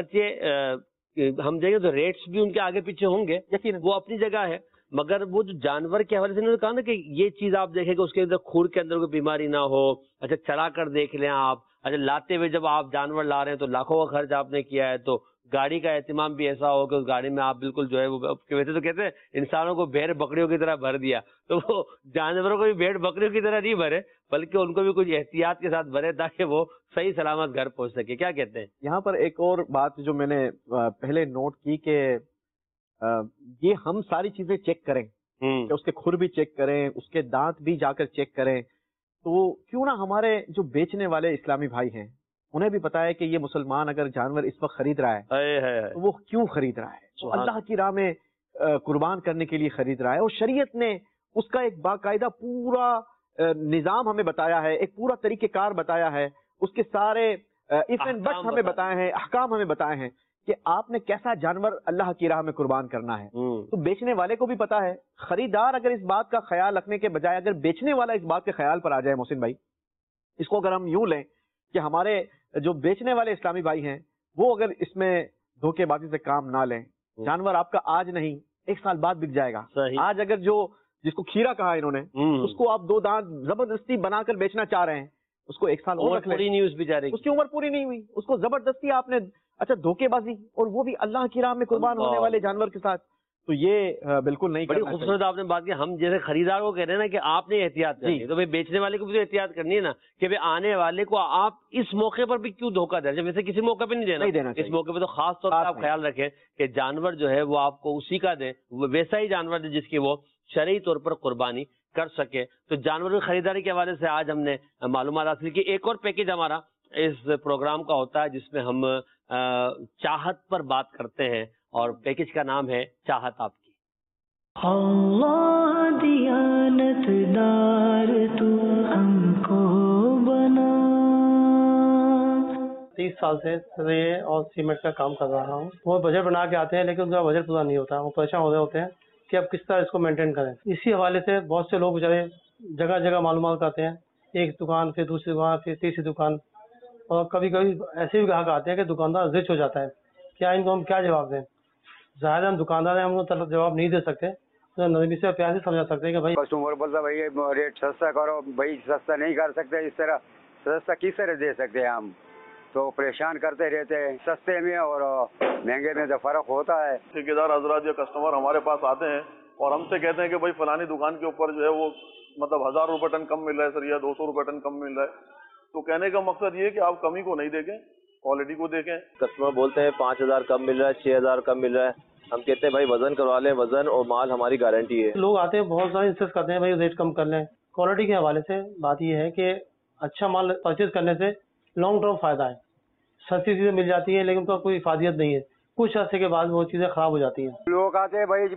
اگرچہ ہم دیکھیں تو ریٹس بھی ان کے آگے پیچھے ہوں گے، یقیناً وہ اپنی جگہ ہے، مگر وہ جو جانور کے حوالے سے انہوں نے کہا نا کہ یہ چیز آپ دیکھیں کہ اس کے اندر کھور کے اندر کوئی بیماری نہ ہو، اچھا چلا کر دیکھ لیں آپ، اچھا لاتے ہوئے جب آپ جانور لا رہے ہیں تو لاکھوں کا خرچ آپ نے کیا ہے، تو گاڑی کا اہتمام بھی ایسا ہو کہ اس گاڑی میں آپ بالکل جو ہے وہ ویسے تو کہتے ہیں انسانوں کو بھیڑ بکریوں کی طرح بھر دیا، تو وہ جانوروں کو بھی بھیڑ بکریوں کی طرح نہیں بھرے بلکہ ان کو بھی کچھ احتیاط کے ساتھ بھرے تاکہ وہ صحیح سلامت گھر پہنچ سکے۔ کیا کہتے ہیں؟ یہاں پر ایک اور بات جو میں نے پہلے نوٹ کی کہ یہ ہم ساری چیزیں چیک کریں، کہ اس کے کھر بھی چیک کریں، اس کے دانت بھی جا کر چیک کریں، تو کیوں نہ ہمارے جو بیچنے والے اسلامی بھائی ہیں انہیں بھی پتا ہے کہ یہ مسلمان اگر جانور اس وقت خرید رہا ہے تو وہ کیوں خرید رہا ہے، وہ اللہ کی راہ میں قربان کرنے کے لیے خرید رہا ہے، اور شریعت نے اس کا ایک باقاعدہ پورا نظام ہمیں بتایا ہے، ایک پورا طریقہ کار بتایا ہے، اس کے سارے اف اینڈ بٹس ہمیں بتائے ہیں، احکام ہمیں بتائے ہیں کہ آپ نے کیسا جانور اللہ کی راہ میں قربان کرنا ہے۔ تو بیچنے والے کو بھی پتا ہے، خریدار اگر اس بات کا خیال رکھنے کے بجائے اگر بیچنے والا اس بات کے خیال پر آ جائے، محسن بھائی اس کو اگر ہم یوں لیں کہ ہمارے جو بیچنے والے اسلامی بھائی ہیں وہ اگر اس میں دھوکے بازی سے کام نہ لیں، جانور آپ کا آج نہیں ایک سال بعد بک جائے گا۔ آج اگر جو جس کو کھیرا کہا انہوں نے اس کو آپ دو دانت زبردستی بنا کر بیچنا چاہ رہے ہیں، اس کو ایک سال اور رکھ لیں، اس کی عمر پوری نہیں ہوئی، اس کو زبردستی آپ نے اچھا دھوکے بازی، اور وہ بھی اللہ کی راہ میں قربان ہونے والے جانور کے ساتھ، تو یہ بالکل نہیں کرنا چاہیے۔ بڑی خوبصورت آپ نے بات کی، ہم جیسے خریدار کو کہہ رہے ہیں نا کہ آپ نے احتیاط کرنی ہے، تو بیچنے والے کو بھی تو احتیاط کرنی ہے نا کہ آنے والے کو آپ اس موقع پر بھی کیوں دھوکہ دیں، ویسے کسی موقع پہ نہیں دینا، اس موقع پہ تو خاص طور پر آپ خیال رکھیں کہ جانور جو ہے وہ آپ کو اسی کا دیں، ویسا ہی جانور دے جس کی وہ شرعی طور پر قربانی کر سکے۔ تو جانور کی خریداری کے حوالے سے آج ہم نے معلومات حاصل کی۔ ایک اور پیکیج ہمارا اس پروگرام کا ہوتا ہے جس میں ہم چاہت پر بات کرتے ہیں، اور پیکیج کا نام ہے چاہت آپ کی۔ اللہ دیانت دار تو ہم کو بنا۔ تیس سال سے رے اور سیمنٹ کا کام کر رہا ہوں، وہ بجٹ بنا کے آتے ہیں لیکن ان کا بجٹ پورا نہیں ہوتا، وہ پریشان ہو رہے ہوتے ہیں کہ اب کس طرح اس کو مینٹین کریں۔ اسی حوالے سے بہت سے لوگ بیچارے جگہ جگہ معلومات کرتے ہیں، ایک دکان پھر دوسری دکان پھر تیسری دکان، اور کبھی کبھی ایسے بھی گاہک آتے ہیں کہ دکاندار رچ ہو جاتا ہے، کیا ان کو ہم کیا جواب دیں؟ ظاہر ہم دکاندار ہیں، ہم کو جواب نہیں دے سکتے، تو نرمی سے پیار سے سمجھا سکتے ہیں کہ بھائی کسٹمر بولتا بھائی ریٹ سستا کرو، بھائی سستا نہیں کر سکتے، اس طرح سستا کس طرح دے سکتے ہیں ہم، تو پریشان کرتے رہتے ہیں۔ سستے میں اور مہنگے میں تو فرق ہوتا ہے۔ ٹھیکیدار حضرات یا کسٹمر ہمارے پاس آتے ہیں और हमसे कहते हैं कि भाई फलानी दुकान के ऊपर जो है वो मतलब हजार रुपए टन कम मिल रहा है सर, या दो सौ रुपए टन कम मिल रहा है। तो कहने का मकसद ये है कि आप कमी को नहीं देखें, क्वालिटी को देखें। कस्टमर बोलते हैं पाँच हजार कम मिल रहा है, छह हजार कम मिल रहा है, हम कहते हैं भाई वजन करवा लें, वजन और माल हमारी गारंटी है। लोग आते हैं बहुत सारे इंसिस्ट करते हैं भाई रेट कम कर लें। क्वालिटी के हवाले से बात ये है कि अच्छा माल परचेज करने से लॉन्ग टर्म फायदा है। सस्ती चीजें मिल जाती है लेकिन तो कोई इफादियत नहीं है, कुछ अर्से के बाद वो चीजें खराब हो जाती हैं। लोग आते हैं भाई,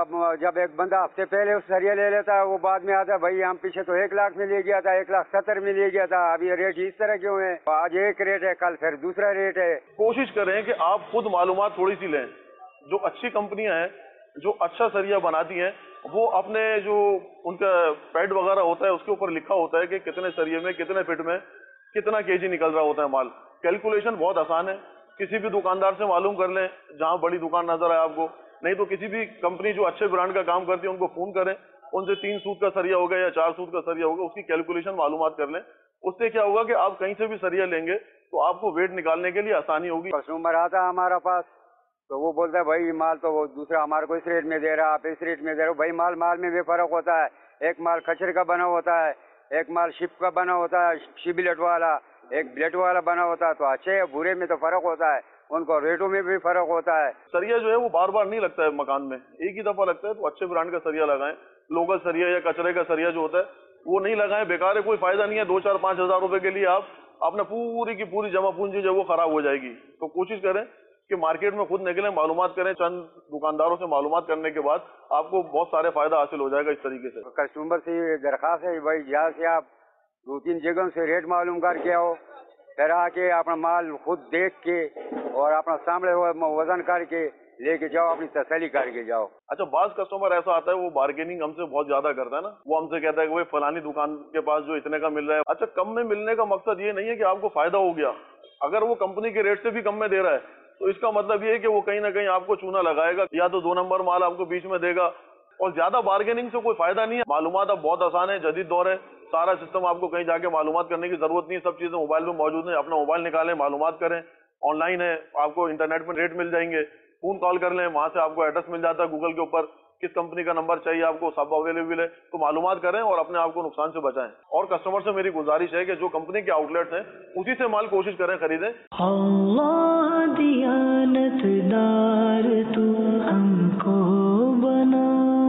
जब एक बंदा हफ्ते पहले उस सरिया ले लेता है, वो बाद में आता है भाई हम पीछे तो एक लाख में ले गया था, एक लाख सत्तर में ले गया था, अभी रेट इस तरह क्यों है, आज एक रेट है कल फिर दूसरा रेट है। कोशिश करें कि आप खुद मालूमात थोड़ी सी लें। जो अच्छी कंपनियां हैं जो अच्छा सरिया बनाती हैं, वो अपने जो उनका पैड वगैरह होता है उसके ऊपर लिखा होता है कि कितने सरिये में कितने फिट में कितना केजी निकल रहा होता है माल। कैलकुलेशन बहुत आसान है, किसी भी दुकानदार से मालूम कर लें जहां बड़ी दुकान नजर आए आपको, नहीं तो किसी भी कंपनी जो अच्छे ब्रांड का काम करती है उनको फोन करें, उनसे तीन सूद का सरिया होगा या चार सूद का सरिया होगा उसकी कैलकुलेशन मालूमात कर लें। उससे क्या होगा कि आप कहीं से भी सरिया लेंगे तो आपको वेट निकालने के लिए आसानी होगी। कस्टमर आता है हमारा पास तो वो बोलता है भाई माल तो वो दूसरा हमारे को इस रेट में दे रहा है, आप इस रेट में दे रहे हो। भाई माल माल में भी फर्क होता है, एक माल खचर का बना होता है, एक माल शिप का बना होता है, शिबिलेट वाला, एक ब्लेट वाला बना होता है, तो अच्छे बुरे में तो फर्क होता है, उनको रेटों में भी फर्क होता है। सरिया जो है वो बार बार नहीं लगता है मकान में, एक ही दफा लगता है, तो अच्छे ब्रांड का सरिया लगाएं। लोकल सरिया या कचरे का सरिया जो होता है वो नहीं लगाएं, बेकार है, कोई फायदा नहीं है। दो चार पाँच हजार रुपए के लिए आप अपना पूरी की पूरी जमा पूंजी जो वो खराब हो जाएगी। तो कोशिश करें कि मार्केट में खुद निकलें, मालूमात करें, चंद दुकानदारों से मालूमात करने के बाद आपको बहुत सारे फायदा हासिल हो जाएगा इस तरीके से। कस्टमर से दरखास्त है भाई जहाँ से आप दो तीन जगहों से रेट मालूम करके आओ, फिर आके अपना माल खुद देख के और अपना सामने वजन करके लेके जाओ, अपनी तसल्ली करके जाओ। अच्छा, बाज कस्टमर ऐसा आता है वो बार्गेनिंग हमसे बहुत ज्यादा करता है ना, वो हमसे कहता है कि भाई फलानी दुकान के पास जो इतने का मिल रहा है। अच्छा, कम में मिलने का मकसद ये नहीं है कि आपको फायदा हो गया, अगर वो कंपनी के रेट से भी कम में दे रहा है तो इसका मतलब ये है कि वो कहीं ना कहीं आपको चूना लगाएगा, या तो दो नंबर माल आपको बीच में देगा। और ज्यादा बार्गेनिंग से कोई फायदा नहीं है। मालूमात अब बहुत आसान है, जदीद दौर है, सारा सिस्टम आपको कहीं जाके मालूमात करने की जरूरत नहीं है, सब चीजें मोबाइल में मौजूद है। अपना मोबाइल निकालें, मालूमात करें, ऑनलाइन है, आपको इंटरनेट में रेट मिल जाएंगे, फोन कॉल कर लें, वहां से आपको एड्रेस मिल जाता है गूगल के ऊपर, किस कंपनी का नंबर चाहिए आपको, सब अवेलेबल है। तो मालूमात करें और अपने आप को नुकसान से बचाएं। और कस्टमर से मेरी गुजारिश है कि जो कंपनी के आउटलेट्स हैं उसी से माल कोशिश करें खरीदें। अल्लाह दियानतदार तू हमको बना।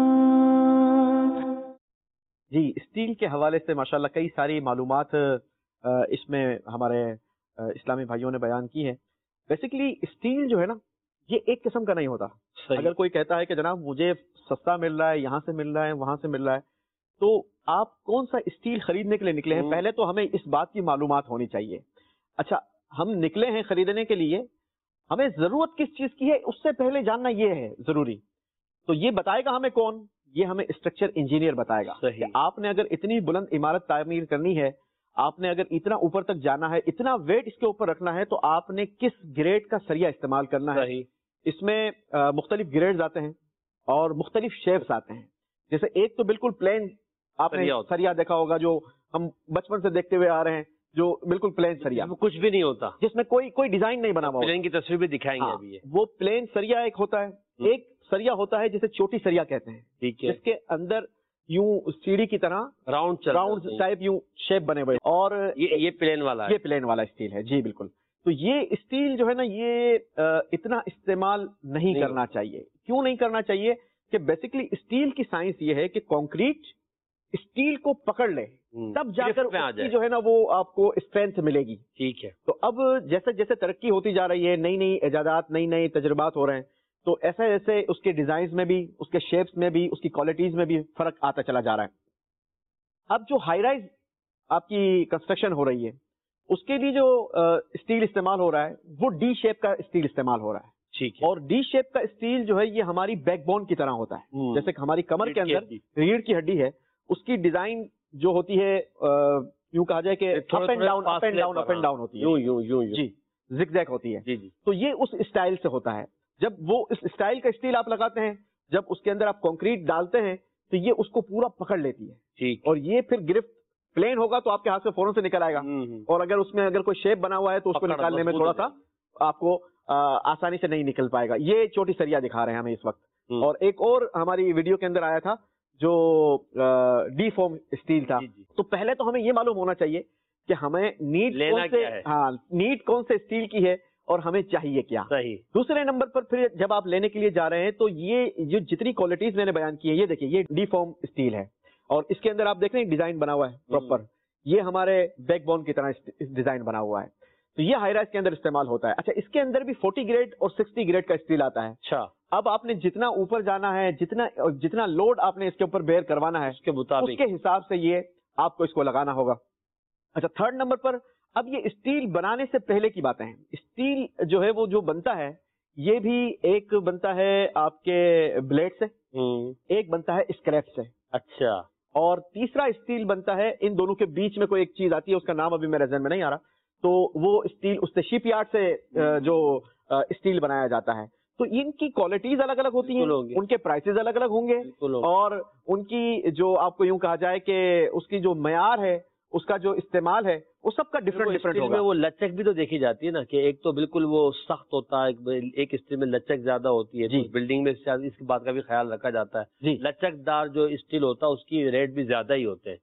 जी, स्टील के हवाले से माशाल्लाह कई सारी मालूमात इसमें हमारे इस्लामी भाइयों ने बयान की है। बेसिकली स्टील जो है ना, ये एक किस्म का नहीं होता। अगर कोई कहता है कि जनाब मुझे सस्ता मिल रहा है, यहाँ से मिल रहा है, वहां से मिल रहा है, तो आप कौन सा स्टील खरीदने के लिए निकले हैं, पहले तो हमें इस बात की मालूमात होनी चाहिए। अच्छा, हम निकले हैं खरीदने के लिए, हमें जरूरत किस चीज की है उससे पहले जानना ये है जरूरी। तो ये बताएगा हमें कौन? ये हमें स्ट्रक्चर इंजीनियर बताएगा कि आपने अगर इतनी बुलंद इमारत तामीर करनी है, आपने अगर इतना ऊपर तक जाना है, इतना वेट इसके ऊपर रखना है, तो आपने किस ग्रेड का सरिया इस्तेमाल करना है। इसमें मुख्तलिफ ग्रेड्स आते हैं और मुख्तलिफ शेप्स आते हैं। जैसे एक तो बिल्कुल प्लेन आपने सरिया देखा होगा, जो हम बचपन से देखते हुए आ रहे हैं, जो बिल्कुल प्लेन सरिया, कुछ भी नहीं होता, जिसमें कोई कोई डिजाइन नहीं बना हुआ। प्लेन की तस्वीर भी दिखाएंगे हाँ, अभी। वो प्लेन सरिया एक होता है। एक सरिया होता है जिसे चोटी सरिया कहते हैं, ठीक है, जिसके अंदर यूं सीढ़ी की तरह राउंड राउंड टाइप यूं शेप बने हुए। और ये ये प्लेन वाला है, ये प्लेन वाला स्टील है। जी बिल्कुल। तो ये स्टील जो है ना, ये इतना इस्तेमाल नहीं, नहीं करना चाहिए। क्यों नहीं करना चाहिए? कि बेसिकली स्टील की साइंस ये है कि कंक्रीट स्टील को पकड़ ले, तब जाकर उसकी जो है ना वो आपको स्ट्रेंथ मिलेगी। ठीक है। तो अब जैसे जैसे तरक्की होती जा रही है, नई नई इजादात, नई नई तजुर्बात हो रहे हैं, तो ऐसे ऐसे उसके डिजाइन में भी, उसके शेप्स में भी, उसकी क्वालिटीज में भी फर्क आता चला जा रहा है। अब जो हाई राइज आपकी कंस्ट्रक्शन हो रही है, उसके लिए जो स्टील इस्तेमाल हो रहा है वो डी शेप का स्टील इस्तेमाल हो रहा है। ठीक है। और डी शेप का स्टील जो है ये हमारी बैकबोन की तरह होता है। जैसे हमारी कमर के अंदर रीढ़ की हड्डी है, उसकी डिजाइन जो होती है यूं कहा जाए कि up and down up and down up and down होती है, यूं यूं यूं जी, जिगजैग होती है। जी जी। तो ये उस स्टाइल से होता है। जब वो इस स्टाइल का स्टील आप लगाते हैं, जब उसके अंदर आप कंक्रीट डालते हैं, तो ये उसको पूरा पकड़ लेती है। ठीक। और ये फिर गिरफ्त प्लेन होगा तो आपके हाथ से फौरन से निकल आएगा, और अगर उसमें अगर कोई शेप बना हुआ है तो उसको निकालने में थोड़ा सा आपको आ, आसानी से नहीं निकल पाएगा। ये छोटी सरिया दिखा रहे हैं हमें इस वक्त। اور ایک اور ہماری ویڈیو کے اندر آیا تھا جو ڈی فوم اسٹیل تھا. تو پہلے تو ہمیں یہ معلوم ہونا چاہیے کہ ہمیں نیٹ لینا کون سے کیا ہے. ہاں نیٹ کون سے اسٹیل کی ہے اور ہمیں چاہیے کیا. صحیح. دوسرے نمبر پر پھر جب آپ لینے کے لیے جا رہے ہیں تو یہ جو جتنی کوالٹیز میں نے بیان کی ہے یہ دیکھیے یہ ڈی فوم اسٹیل ہے اور اس کے اندر آپ دیکھ رہے ہیں ڈیزائن بنا ہوا ہے پراپر. یہ ہمارے بیک بون کی طرح ڈیزائن بنا ہوا ہے. تو یہ ہائی رائز کے اندر استعمال ہوتا ہے. اچھا اس کے اندر بھی فورٹی گریڈ اور سکسٹی گریڈ کا اسٹیل آتا ہے. اچھا اب آپ نے جتنا اوپر جانا ہے جتنا جتنا لوڈ آپ نے اس کے اوپر بیئر کروانا ہے اس کے مطابق اس کے حساب سے یہ آپ کو اس کو لگانا ہوگا. اچھا تھرڈ نمبر پر اب یہ اسٹیل بنانے سے پہلے کی باتیں ہیں. اسٹیل جو ہے وہ جو بنتا ہے یہ بھی ایک بنتا ہے آپ کے بلیڈ سے, ایک بنتا ہے اسکریپ سے. اچھا. اور تیسرا اسٹیل بنتا ہے ان دونوں کے بیچ میں کوئی ایک چیز آتی ہے اس کا نام ابھی میرے ذہن میں نہیں آ رہا. تو وہ اسٹیل اس سے شپ یارڈ سے جو اسٹیل بنایا جاتا ہے. تو ان کی کوالٹیز الگ الگ ہوتی ہیں, ان کے پرائسز الگ الگ ہوں گے اور ان کی جو آپ کو یوں کہا جائے کہ اس کی جو معیار ہے اس کا جو استعمال ہے وہ سب کا ڈفرنٹ ڈفرنٹ ہوگا. وہ لچک بھی تو دیکھی جاتی ہے نا کہ ایک تو بالکل وہ سخت ہوتا ہے, ایک اسٹیل میں لچک زیادہ ہوتی ہے. جی. بلڈنگ میں اس کی بات کا بھی خیال رکھا جاتا ہے. جی. لچک دار جو اسٹیل ہوتا ہے اس کی ریٹ بھی زیادہ ہی ہوتے ہیں.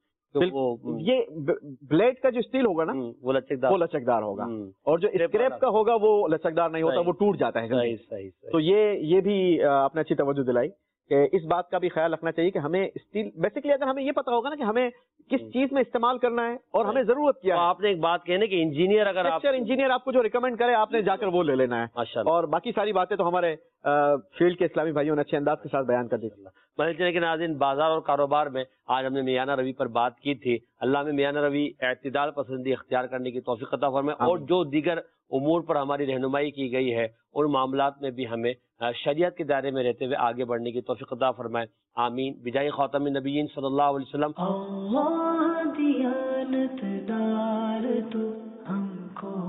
یہ بلیڈ کا جو اسٹیل ہوگا نا وہ لچکدار وہ لچکدار ہوگا اور جو اسکریپ کا ہوگا وہ لچکدار نہیں ہوتا, وہ ٹوٹ جاتا ہے. صحیح صحیح. تو یہ یہ بھی آپ نے اچھی توجہ دلائی کہ اس بات کا بھی خیال رکھنا چاہیے کہ ہمیں اسٹیل بیسکلی اگر ہمیں یہ پتا ہوگا نا کہ ہمیں کس چیز میں استعمال کرنا ہے اور ہمیں ضرورت کیا ہے. آپ نے ایک بات کہی نا کہ انجینئر اگر آپ انجینئر آپ کو جو ریکمینڈ کرے آپ نے جا کر وہ لے لینا ہے. اور باقی ساری باتیں تو ہمارے فیلڈ کے اسلامی بھائیوں نے اچھے انداز کے ساتھ بیان کر دی. مدنی کے ناظرین, بازار اور کاروبار میں آج ہم نے میانہ روی پر بات کی تھی. اللہ میں میانہ روی اعتدال پسندی اختیار کرنے کی توفیق عطا فرمائے اور جو دیگر امور پر ہماری رہنمائی کی گئی ہے ان معاملات میں بھی ہمیں شریعت کے دائرے میں رہتے ہوئے آگے بڑھنے کی توفیق عطا فرمائے. آمین. بجائے خاتم النبیین صلی اللہ علیہ وسلم. اللہ دیانت دار تو ہم کو